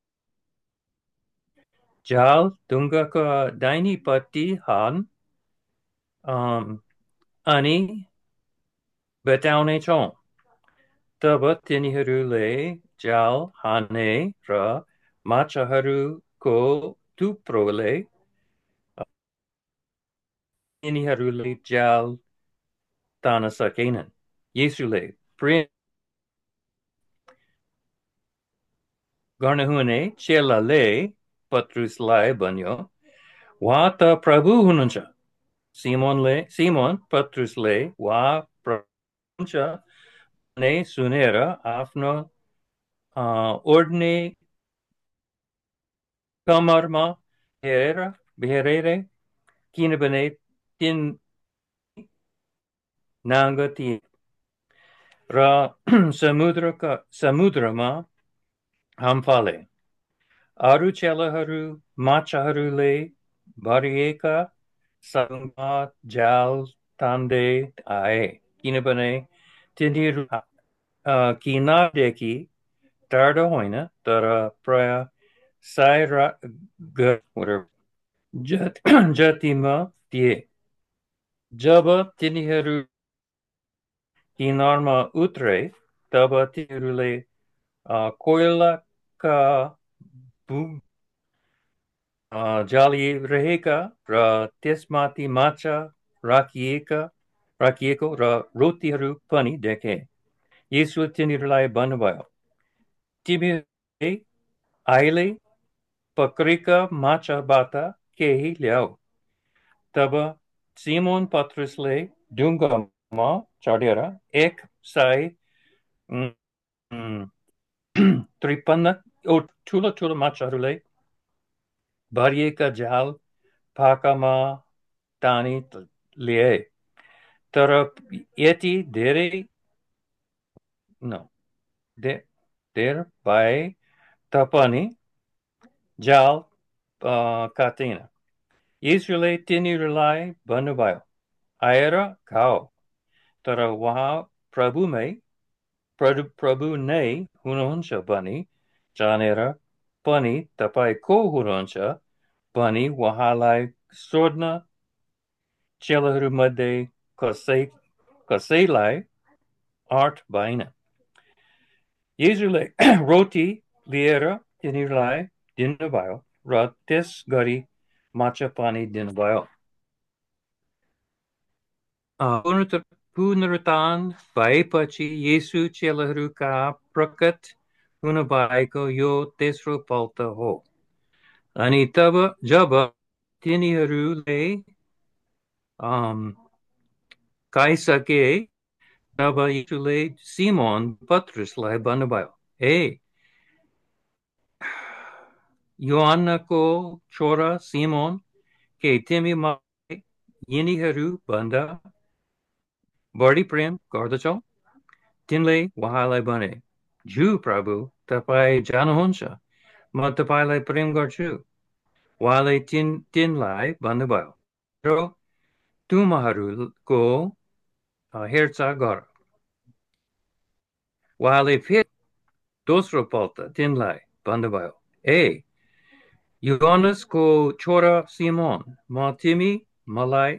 [SPEAKER 2] जाल ढुङ्गाको दाहिनेपट्टि हान अनि बताउनेछौँ। तब तिनीहरूले जाल हाने र माछाहरूको थुप्रोले तिनीहरूले जाल तान्न सकेनन्। येशूले प्रेम गर्नुहुने चेलाले पत्रुसलाई भन्यो उहाँ त प्रभु हुनुहुन्छ। सिमोन पत्रुसले उहाँ प्रभु हुनुहुन्छ भने सुनेर आफ्नो ओढ्ने कमरमा हेरेर किनभने नागति र समुद्रमा हम्फाले अरू चेलाहरू माछाहरूले भरिएका समुद्रमा जाल तान्दै आए किनभने तिनीहरू किनारदेखि टाढा होइन तर प्राय जतिमा थिए जब तिनीहरू किनारमा उत्रे तब तिनीहरूले कोइलाका जालिरहेका र त्यसमाथि माछा राखिएको र रोटीहरू पनि देखे येशूले तिनीहरूलाई भन्नुभयो तिमीहरूले अहिले पकडेका माछाबाट केही ल्याऊ तब सिमोन पत्रुसले ढुङ्गामा चढेर एक सय 53 ठुलो ठुलो माछाहरूलाई भरिएका जाल पाखामा तानी ल्याए तर यति धेर भए तापनि जाल काटेन येशूले तिनीहरूलाई भन्नुभयो आएर खाऊ तर उहाँ प्रभु नै हुनुहुन्छ भनी जानेर पनि तपाईँ को हुनुहुन्छ भनी उहाँलाई सोध्न चेलाहरूमध्ये कसैलाई आँट भएन येशूले रोटी लिएर तिनीहरूलाई दिनुभयो र त्यस गरी माछा पनि दिनुभयो पुनरुत्थान भएपछि येशू चेलाहरूका प्रकट हुनुभएको यो तेस्रो पल्ट हो अनि जब तिनीहरूले खाइसके तब येशूले सिमोन पत्रुसलाई भन्नुभयो हे योहन्नाको छोरा सिमोन के तिमी मलाई यिनीहरू भन्दा बढी प्रेम गर्दछौ तिनले उहाँलाई भने ज्यू प्रभु तपाईँ जान्नुहुन्छ म तपाईँलाई प्रेम गर्छु उहाँले तिनलाई भन्नुभयो र तुमहरूको हेरचाह गर उहाँले फेरि दोस्रो पल्ट तिनलाई भन्नुभयो ए योहानसको छोरा सिमोन तिमी मलाई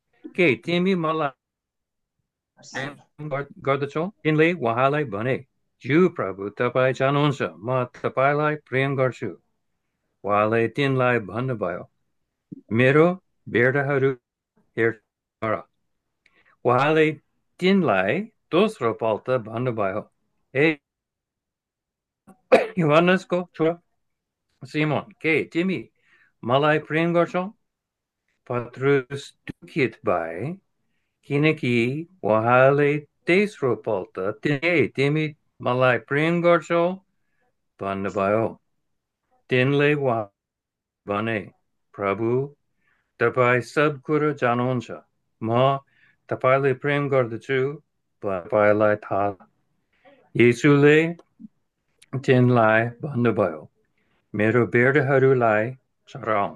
[SPEAKER 2] गर्दछौ तिनले उहाँलाई भने ज्यू प्रभु तपाईँ जान्नुहुन्छ म तपाईँलाई प्रेम गर्छु उहाँले तिनलाई भन्नुभयो मेरो भेडाहरू हेर उहाँले तिनलाई दोस्रो पल्ट भन्नुभयो हे योहानसको छोरा सिमोन के तिमी मलाई प्रेम गर्छौ पत्रुस दुखित भए किनकि उहाँले तेस्रो पल्ट तिमी मलाई प्रेम गर्छौ भन्नुभयो तिनले भने प्रभु तपाईँ सब कुरो जान्नुहुन्छ म तपाईँलाई प्रेम गर्दछु तपाईँलाई थाहा येशूले तिनलाई भन्नुभयो मेरो भेडाहरूलाई चराऊ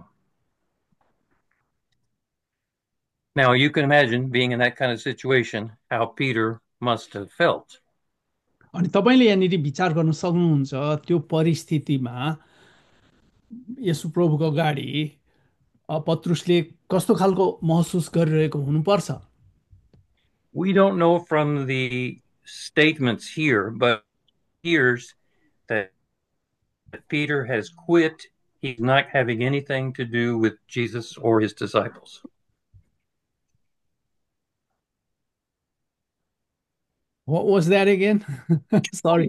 [SPEAKER 2] Now you can imagine being in that kind of situation how Peter must have felt.
[SPEAKER 1] अनि तपाईँले यहाँनिर विचार गर्न सक्नुहुन्छ त्यो परिस्थितिमा यसु प्रभुको अगाडि पत्रुसले कस्तो खालको महसुस गरिरहेको हुनुपर्छ
[SPEAKER 2] We don't know from the statements here, but it appears that Peter has quit. He's not having anything to do with Jesus or his disciples.
[SPEAKER 1] What was that again? Sorry.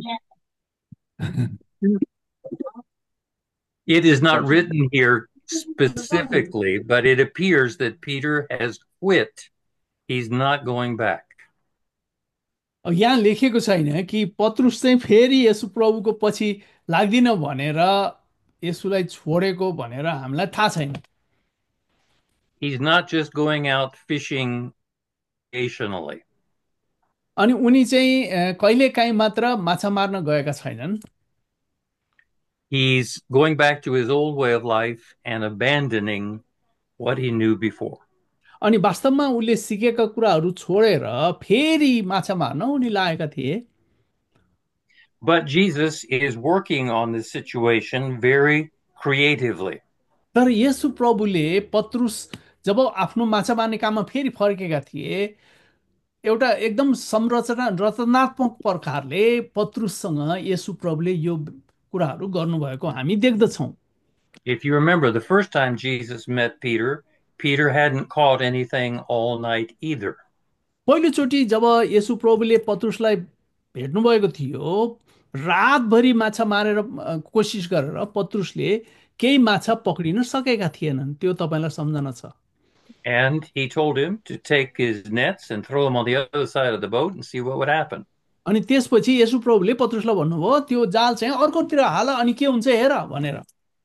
[SPEAKER 2] It is not written here specifically, but it appears that Peter has quit. He's not going back.
[SPEAKER 1] यहाँ लेखेको छैन कि पत्रुस चाहिँ फेरि यसु प्रभुको पछि लाग्दिन भनेर यसुलाई छोडेको भनेर हामीलाई थाहा छैन
[SPEAKER 2] He's not just going out fishing occasionally.
[SPEAKER 1] अनि उनी चाहिँ कहिलेकाहीँ मात्र माछा मार्न गएका छैनन्।
[SPEAKER 2] He's going back to his old way of life and abandoning what he knew before.
[SPEAKER 1] अनि वास्तवमा उसले सिकेका कुराहरू छोडेर फेरि माछा मार्न उनी लागेका थिए।
[SPEAKER 2] But Jesus is working on this situation very creatively.
[SPEAKER 1] तर यसु प्रभुले पत्रुस जब आफ्नो माछा मार्ने काममा फेरि फर्केका थिए, एउटा एकदम रचनात्मक प्रकारले पत्रुससँग यसु प्रभुले यो कुराहरू गर्नुभएको हामी देख्दछौँ।
[SPEAKER 2] If you remember, the first time Jesus met Peter, Peter hadn't caught anything all night either.
[SPEAKER 1] पहिलोचोटि जब यसु प्रभुले पत्रुसलाई भेट्नुभएको थियो, रातभरि माछा मारेर कोसिस गरेर पत्रुसले केही माछा पक्रिन सकेका थिएनन्। त्यो तपाईँलाई सम्झना छ।
[SPEAKER 2] And he told him to take his nets and throw them on the other side of the boat and see what would happen.
[SPEAKER 1] अनि त्यसपछि यसु प्रभुले पत्रुसलाई भन्नुभयो त्यो जाल चाहिँ अर्कोतिर हाल अनि के हुन्छ हेर भनेर।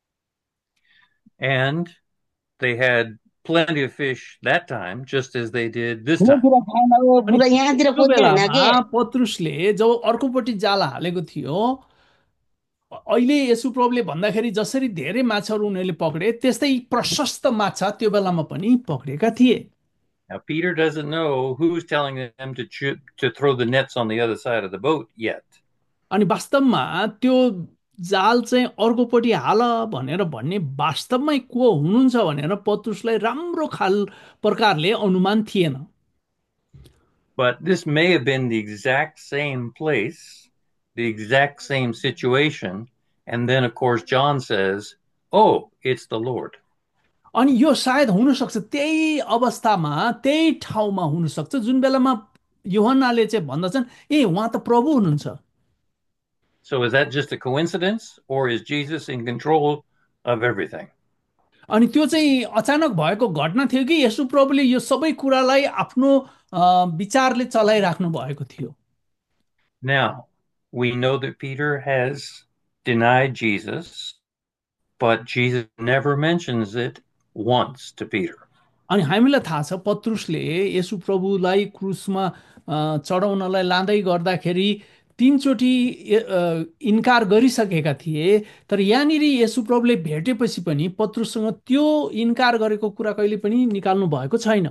[SPEAKER 2] And they had plenty of fish that time, just as they did this time.
[SPEAKER 3] ठुलोतिर खाएन हो
[SPEAKER 1] अनि
[SPEAKER 3] बुढा यहाँतिर
[SPEAKER 1] त्यो
[SPEAKER 3] खोज्दैन
[SPEAKER 1] बेलामा
[SPEAKER 3] के
[SPEAKER 1] पत्रुसले जब अर्कोपट्टि जाल हालेको थियो, अहिले यसु प्रभुले भन्दाखेरि जसरी धेरै माछाहरू उनीहरूले पक्रे त्यस्तै प्रशस्त माछा त्यो बेलामा पनि पक्रेका थिए।
[SPEAKER 2] Now, Peter doesn't know who's telling them to throw the nets on the other side of the boat yet.
[SPEAKER 1] अनि वास्तवमा त्यो जाल चाहिँ अर्कोपट्टि हाल भनेर भन्ने वास्तवमै को हुनुहुन्छ भनेर पत्रुसलाई राम्रो प्रकारले अनुमान थिएन।
[SPEAKER 2] But this may have been the exact same place, the exact same situation. And then, of course, John says, "Oh, it's the Lord."
[SPEAKER 1] अनि यो सायद हुनसक्छ त्यही अवस्थामा त्यही ठाउँमा हुनसक्छ जुन बेलामा यूहन्नाले चाहिँ भन्दछन् ए उहाँ त प्रभु हुनुहुन्छ।
[SPEAKER 2] So is that just a coincidence, or is Jesus in control of everything?
[SPEAKER 1] अनि त्यो चाहिँ अचानक भएको घटना थियो कि यसु प्रभुले यो सबै कुरालाई आफ्नो विचारले चलाइराख्नु भएको थियो।
[SPEAKER 2] Now, we know that Peter has denied Jesus, but Jesus never mentions it once to Peter.
[SPEAKER 1] अनि हामीलाई थाहा छ पत्रुसले यसु प्रभुलाई क्रुसमा चढाउनलाई लाँदै गर्दाखेरि तीनचोटि इन्कार गरिसकेका थिए, तर यहाँनिर यसु प्रभुले भेटेपछि पनि पत्रुससँग त्यो इन्कार गरेको कुरा कहिले पनि निकाल्नु भएको छैन।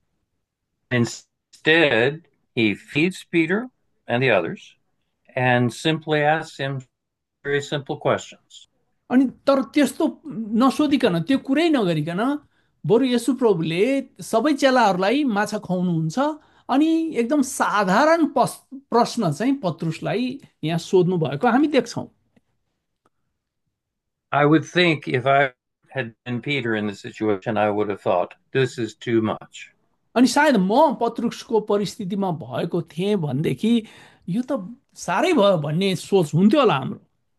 [SPEAKER 2] Instead, he feeds Peter and the others and simply asks him very simple questions.
[SPEAKER 1] अनि तर त्यस्तो नसोधिकन त्यो कुरै नगरिकन बरु यसु प्रभुले सबै चेलाहरूलाई माछा खुवाउनुहुन्छ अनि एकदम साधारण प्रश्न चाहिँ पत्रुसलाई यहाँ सोध्नु भएको हामी देख्छौँ।
[SPEAKER 2] I would think if I had been Peter in the situation, I would have thought, this is too much.
[SPEAKER 1] अनि सायद म पत्रुसको परिस्थितिमा भएको थिएँ भनेदेखि यो त साह्रै भयो भन्ने सोच हुन्थ्यो होला हाम्रो।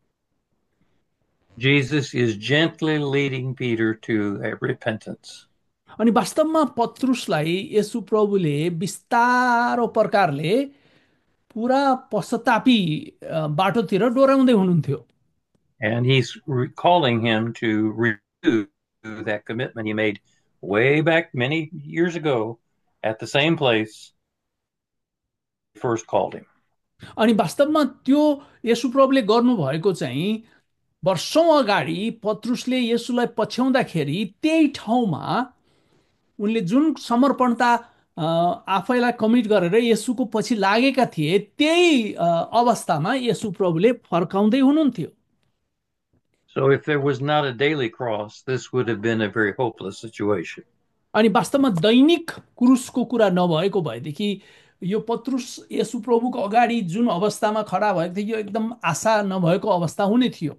[SPEAKER 2] Jesus is gently leading Peter to a repentance.
[SPEAKER 1] अनि वास्तवमा पत्रुसलाई यसु प्रभुले बिस्तारो प्रकारले पुरा पश्चातापी बाटोतिर डोराउँदै हुनुहुन्थ्यो।
[SPEAKER 2] And he's calling him to renew that commitment he made way back many years ago at the same place he first called him.
[SPEAKER 1] अनि वास्तवमा त्यो यसु प्रभुले गर्नुभएको चाहिँ वर्षौं अगाडि पत्रुसले यसुलाई पछ्याउँदाखेरि त्यही ठाउँमा उनले जुन समर्पणता आफैलाई कमिट गरेर यसुको पछि लागेका थिए त्यही अवस्थामा यसु प्रभुले फर्काउँदै हुनुहुन्थ्यो।
[SPEAKER 2] So if there was not a daily cross, this would have been a very hopeless situation.
[SPEAKER 1] अनि वास्तवमा दैनिक क्रुसको कुरा नभएको भएदेखि यो पत्रुस यसु प्रभुको अगाडि जुन अवस्थामा खडा भएको थियो यो एकदम आशा नभएको अवस्था हुने थियो।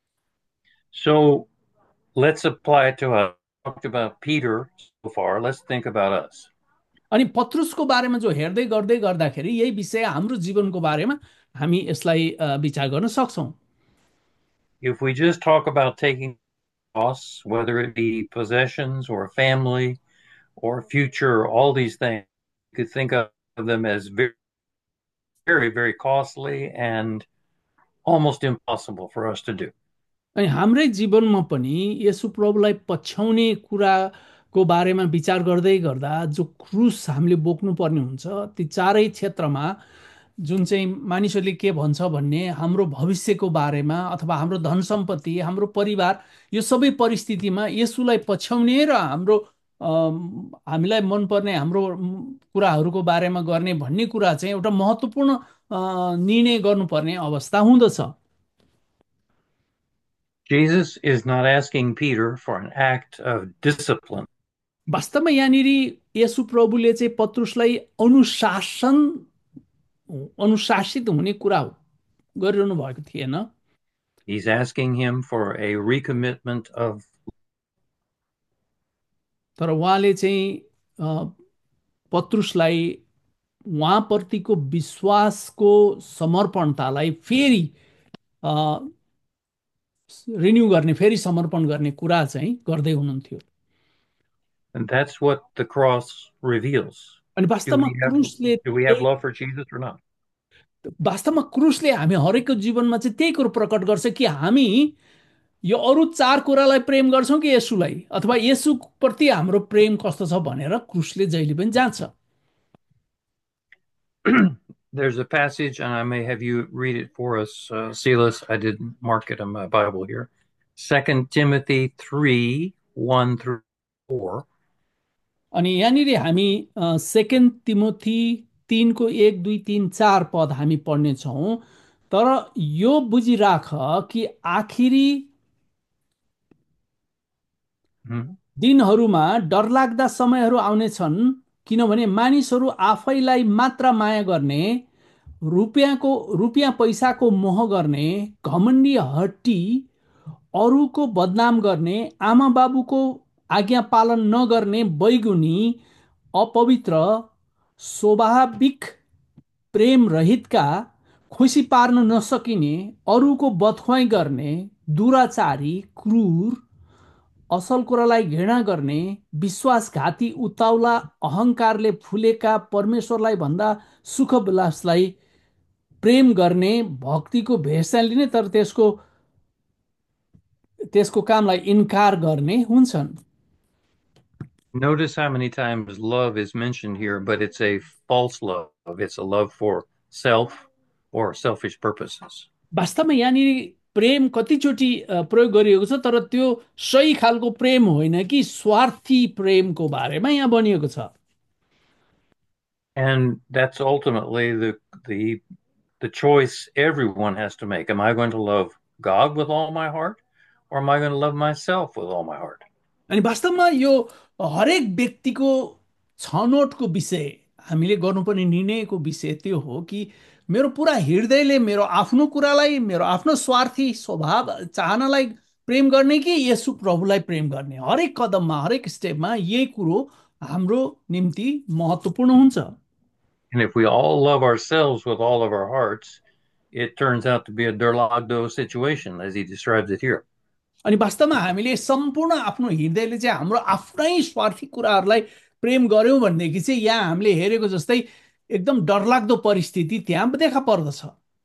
[SPEAKER 2] So let's apply it to us. Talked about Peter so far. Let's think about us.
[SPEAKER 1] अनि पत्रुसको बारेमा जो हेर्दै गर्दै गर्दाखेरि यही विषय हाम्रो जीवनको बारेमा हामी यसलाई विचार गर्न सक्छौं।
[SPEAKER 2] If we just talk about taking loss, whether it be possessions or family or future, all these things, you could think of them as very, very, very costly and almost impossible for us to do.
[SPEAKER 1] अनि हाम्रै जीवनमा पनि यसु प्रभुलाई पछ्याउने कुराको को बारेमा विचार गर्दै गर्दा जो क्रुस हामीले बोक्नु पर्ने हुन्छ ती चारै क्षेत्रमा जुन चाहिँ मानिसहरूले के भन्छ भन्ने हाम्रो भविष्यको बारेमा अथवा हाम्रो धन सम्पत्ति हाम्रो परिवार यो सबै परिस्थितिमा यसुलाई पछ्याउने र हाम्रो हामीलाई मनपर्ने हाम्रो कुराहरूको बारेमा गर्ने भन्ने कुरा चाहिँ एउटा महत्त्वपूर्ण निर्णय गर्नुपर्ने अवस्था हुँदछ।
[SPEAKER 2] Jesus is not asking Peter for an act of discipline.
[SPEAKER 1] वास्तवमा यहाँनिर यसु प्रभुले चाहिँ पत्रुसलाई अनुशासित हुने कुरा गरिरहनु भएको थिएन।
[SPEAKER 2] He's asking him for a recommitment of.
[SPEAKER 1] तर उहाँले चाहिँ पत्रुसलाई उहाँप्रतिको विश्वासको समर्पणतालाई फेरि रिन्यू गर्ने फेरि समर्पण गर्ने कुरा चाहिँ गर्दै हुनुहुन्थ्यो।
[SPEAKER 2] And that's what the cross reveals.
[SPEAKER 1] अनि
[SPEAKER 2] Do we have love for Jesus or not?
[SPEAKER 1] वास्तवमा क्रुसले हामी हरेकको जीवनमा चाहिँ त्यही कुरो प्रकट गर्छ कि हामी यो अरू चार कुरालाई प्रेम गर्छौँ कि यसुलाई अथवा यसुप्रति हाम्रो प्रेम कस्तो छ भनेर क्रुसले जहिले पनि जान्छ।
[SPEAKER 2] There's a passage, and I may have you read it for us, Silas. I didn't mark it on my Bible here. 2 Timothy 3:1-4.
[SPEAKER 1] अनि यहाँनिर हामी 2 तिमोथी 3:1, 2, 3, 4 पद हामी पढ्नेछौँ। तर यो बुझिराख कि आखिरी दिनहरूमा डरलाग्दा समयहरू आउनेछन्, किनभने मानिसहरू आफैलाई मात्र माया गर्ने, रुपियाँ पैसाको मोह गर्ने, घमण्डी हट्टी, अरूको बदनाम गर्ने, आमा बाबुको आज्ञा पालन नगर्ने, बैगुनी, अपवित्र, स्वाभाविक प्रेम रहितका, खुसी पार्न नसकिने, अरूको बदखुवाई गर्ने, दुराचारी, क्रूर, असल कुरालाई घृणा गर्ने, विश्वासघाती, उताउला, अहङ्कारले फुलेका, परमेश्वरलाई भन्दा सुख विलासलाई प्रेम गर्ने, भक्तिको भेषा लिने तर त्यसको कामलाई इन्कार गर्ने हुन्छन्।
[SPEAKER 2] Notice how many times love is mentioned here, but it's a false love. It's a love for self or selfish purposes.
[SPEAKER 1] वास्तवमा यहाँनिर प्रेम कतिचोटि प्रयोग गरिएको छ, तर त्यो सही खालको प्रेम होइन कि स्वार्थी प्रेमको बारेमा यहाँ भनिएको छ।
[SPEAKER 2] And that's ultimately the choice everyone has to make. Am I going to love God with all my heart, or am I going to love myself with all my heart?
[SPEAKER 1] अनि वास्तवमा यो हरेक व्यक्तिको छनौटको विषय, हामीले गर्नुपर्ने निर्णयको विषय त्यो हो कि मेरो पुरा हृदयले मेरो आफ्नो कुरालाई, मेरो आफ्नो स्वार्थी स्वभाव चाहनालाई प्रेम गर्ने कि यसु प्रभुलाई प्रेम गर्ने। हरेक कदममा हरेक स्टेपमा यही कुरो हाम्रो निम्ति महत्त्वपूर्ण हुन्छ।
[SPEAKER 2] And if we all love ourselves with all of our hearts, it turns out to be a Durlagdo situation, as he describes it here.
[SPEAKER 1] अनि वास्तवमा हामीले सम्पूर्ण आफ्नो हृदयले चाहिँ हाम्रो आफ्नै स्वार्थी कुराहरूलाई प्रेम गर्यौँ भनेदेखि चाहिँ यहाँ हामीले हेरेको जस्तै एकदम डरलाग्दो परिस्थिति त्यहाँ देखा पर्दछ।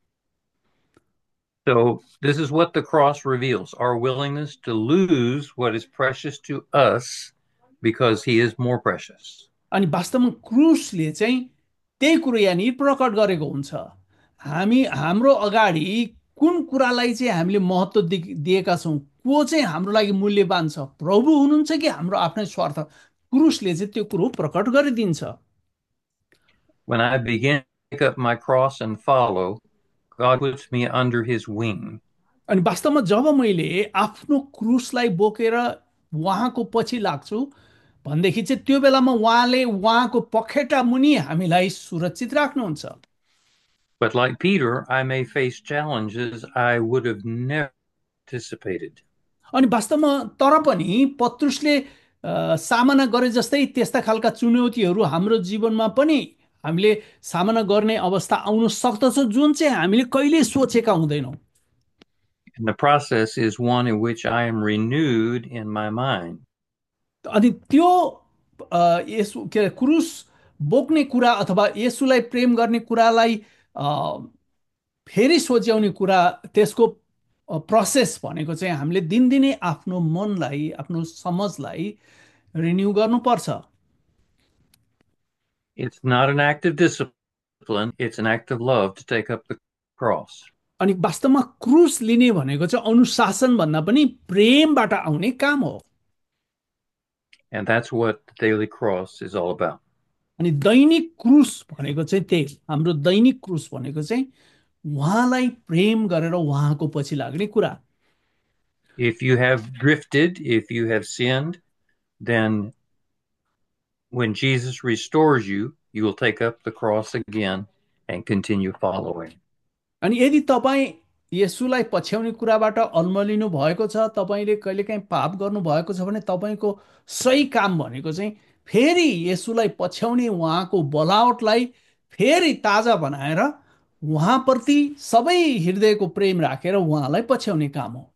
[SPEAKER 2] So this is what the cross reveals, our willingness to lose what is precious to us because he is more precious.
[SPEAKER 1] अनि वास्तवमा क्रुसले चाहिँ त्यही कुरो यहाँनिर प्रकट गरेको हुन्छ। हामी हाम्रो अगाडि कुन कुरालाई चाहिँ हामीले महत्त्व दिएका छौँ, को चाहिँ हाम्रो लागि मूल्यवान छ, प्रभु हुनुहुन्छ कि हाम्रो आफ्नै स्वार्थ, क्रुसले चाहिँ त्यो कुरो प्रकट गरिदिन्छ।
[SPEAKER 2] When I begin to pick up my cross and follow, God puts me under his wing.
[SPEAKER 1] अनि वास्तवमा जब मैले आफ्नो क्रुसलाई बोकेर उहाँको पछि लाग्छु भनेदेखि चाहिँ त्यो बेलामा उहाँले उहाँको पखेटा मुनि हामीलाई सुरक्षित राख्नुहुन्छ।
[SPEAKER 2] But like Peter, I may face challenges I would have never anticipated.
[SPEAKER 1] अनि वास्तवमा तर पनि पत्रुसले सामना गरे जस्तै त्यस्ता खालका चुनौतीहरू हाम्रो जीवनमा पनि हामीले सामना गर्ने अवस्था आउन सक्दछ जुन चाहिँ हामीले कहिले सोचेका हुँदैनौँ।
[SPEAKER 2] And the process is one in which I am renewed in my mind.
[SPEAKER 1] अनि त्यो यसु के क्रुस बोक्ने कुरा अथवा यसुलाई प्रेम गर्ने कुरालाई फेरि सोच्याउने कुरा, त्यसको प्रोसेस भनेको चाहिँ हामीले दिनदिनै आफ्नो मनलाई आफ्नो समाजलाई रिन्यू गर्नुपर्छ।
[SPEAKER 2] It's not an act of discipline, it's an act of love to take up the cross.
[SPEAKER 1] अनि वास्तवमा क्रुस लिने भनेको चाहिँ अनुशासन भन्दा पनि प्रेमबाट आउने काम हो।
[SPEAKER 2] And that's what the daily cross is all about.
[SPEAKER 1] अनि दैनिक क्रुस भनेको चाहिँ त्यही, हाम्रो दैनिक क्रुस भनेको चाहिँ उहाँलाई प्रेम गरेर उहाँको पछि लाग्ने कुरा।
[SPEAKER 2] If you have drifted, if you have sinned, then when Jesus restores you, you will take up the cross again and continue following.
[SPEAKER 1] अनि यदि तपाईँ येशूलाई पछ्याउने कुराबाट अल्मलिनु भएको छ, तपाईँले कहिलेकाहीँ पाप गर्नु भएको छ भने तपाईँको सही काम भनेको चाहिँ फेरि येशूलाई पछ्याउने, उहाँको बोलावटलाई फेरि ताजा बनाएर उहाँप्रति सबै हृदयको प्रेम राखेर उहाँलाई पछ्याउने काम हो।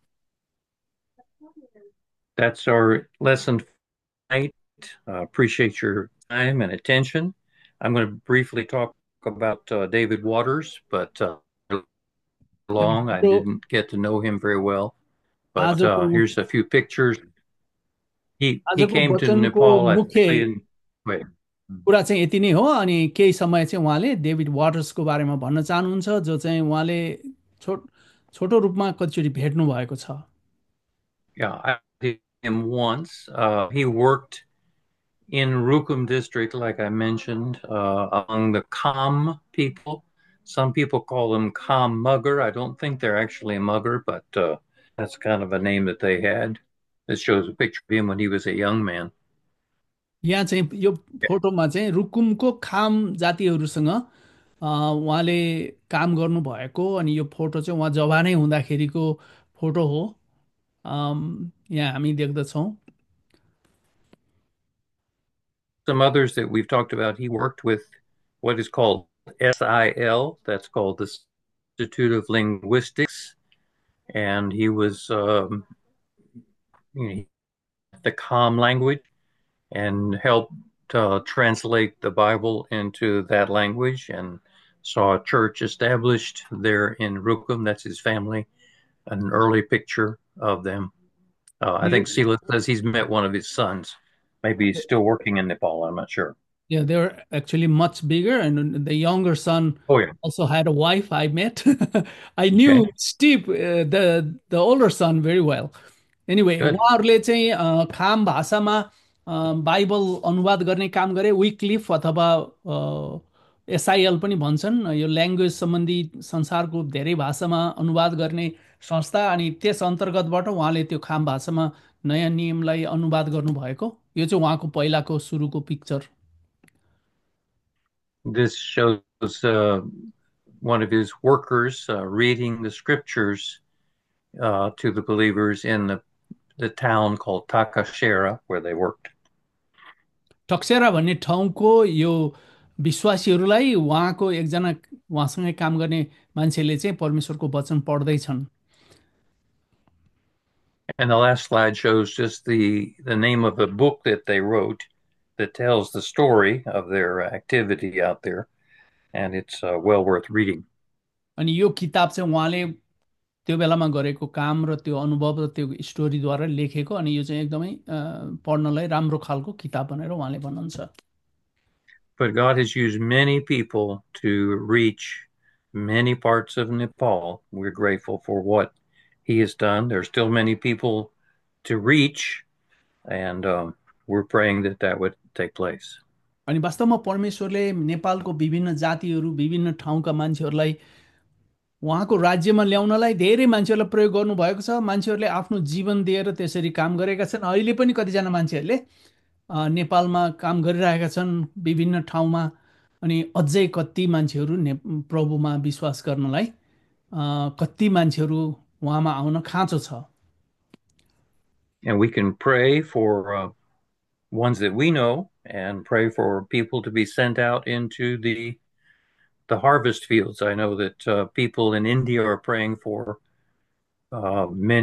[SPEAKER 2] That's our lesson tonight. Appreciate your time and attention. I'm going to briefly talk about David Waters, but long. I
[SPEAKER 1] हाम्रो
[SPEAKER 2] didn't get to know him very well, but
[SPEAKER 1] आजको
[SPEAKER 2] here's a few pictures. He
[SPEAKER 1] आजको
[SPEAKER 2] came to
[SPEAKER 1] वचनको
[SPEAKER 2] Nepal
[SPEAKER 1] मुख्य
[SPEAKER 2] actually in wait.
[SPEAKER 1] कुरा चाहिँ यति नै हो। अनि केही समय चाहिँ उहाँले डेभिड वाटर्सको बारेमा भन्न चाहनुहुन्छ, जो चाहिँ उहाँले छो छोटो रूपमा कतिचोटि भेट्नु भएको छ।
[SPEAKER 2] Yeah, I did him once. He worked in Rukum district, like I mentioned, among the Kham people. Some people call them Kham Mugger. I don't think they're actually a Mugger, but that's kind of a name that they had. This shows a picture of him when he was a young man.
[SPEAKER 1] यहाँ चाहिँ यो फोटोमा चाहिँ रुकुमको खाम जातिहरूसँग उहाँले काम गर्नुभएको, अनि यो फोटो चाहिँ उहाँ जवानै हुँदाखेरिको फोटो हो। यहाँ हामी देख्दछौँ।
[SPEAKER 2] Some others that we've talked about, he worked with what is called SIL, that's called the Institute of Linguistics, and he was you know, the Kham language and helped translate the Bible into that language and saw a church established there in Rukum. That's his family, an early picture of them. I think Silas says he's met one of his sons. Maybe he's still working in Nepal. I'm not sure.
[SPEAKER 1] Yeah, they were actually much bigger, and the younger son
[SPEAKER 2] Oh, yeah.
[SPEAKER 1] also had a wife I met. I
[SPEAKER 2] Okay.
[SPEAKER 1] knew Steve, the older son, very well. Anyway,
[SPEAKER 2] Good.
[SPEAKER 1] उहाँहरूले चाहिँ खाम भाषामा Bible अनुवाद गर्ने काम गरे। विकलिफ अथवा एसआइएल पनि भन्छन्, यो ल्याङ्ग्वेज सम्बन्धी संसारको धेरै भाषामा अनुवाद गर्ने संस्था। अनि त्यस अन्तर्गतबाट उहाँले त्यो खाम भाषामा नयाँ नियमलाई अनुवाद गर्नुभएको। यो चाहिँ उहाँको पहिलाको सुरुको picture.
[SPEAKER 2] This shows one of his workers reading the scriptures to the believers in the town called Takashera, where they worked.
[SPEAKER 1] Takashera भन्ने ठाउँको यो विश्वासीहरूलाई उहाँको एकजना उहाँसँगै काम गर्ने मान्छेले चाहिँ परमेश्वरको वचन पढ्दैछन्।
[SPEAKER 2] And the last slide shows just the name of a book that they wrote that tells the story of their activity out there, and it's well worth reading.
[SPEAKER 1] अनि यो किताब चाहिँ उहाँले त्यो बेलामा गरेको काम र त्यो अनुभव र त्यो स्टोरीद्वारा लेखेको, अनि यो चाहिँ एकदमै पढ्नलाई राम्रो खालको किताब भनेर उहाँले भन्नुहुन्छ।
[SPEAKER 2] But God has used many people to reach many parts of Nepal. We're grateful for what He has done. There's still many people to reach, and we're praying that that would take place.
[SPEAKER 1] अनि वास्तवमा परमेश्वरले नेपालको विभिन्न जातिहरू, विभिन्न ठाउँका मान्छेहरूलाई उहाँको राज्यमा ल्याउनलाई धेरै मान्छेहरूलाई प्रयोग गर्नुभएको छ। मान्छेहरूले आफ्नो जीवन दिएर त्यसरी काम गरेका छन्। अहिले पनि कतिजना मान्छेहरूले नेपालमा काम गरिरहेका छन् विभिन्न ठाउँमा। अनि अझै कति मान्छेहरू प्रभुमा विश्वास गर्नलाई कति मान्छेहरू उहाँमा आउन खाँचो छ।
[SPEAKER 2] And we can pray for ones that we know and pray for people to be sent out into the harvest fields. I know that people in India are praying for many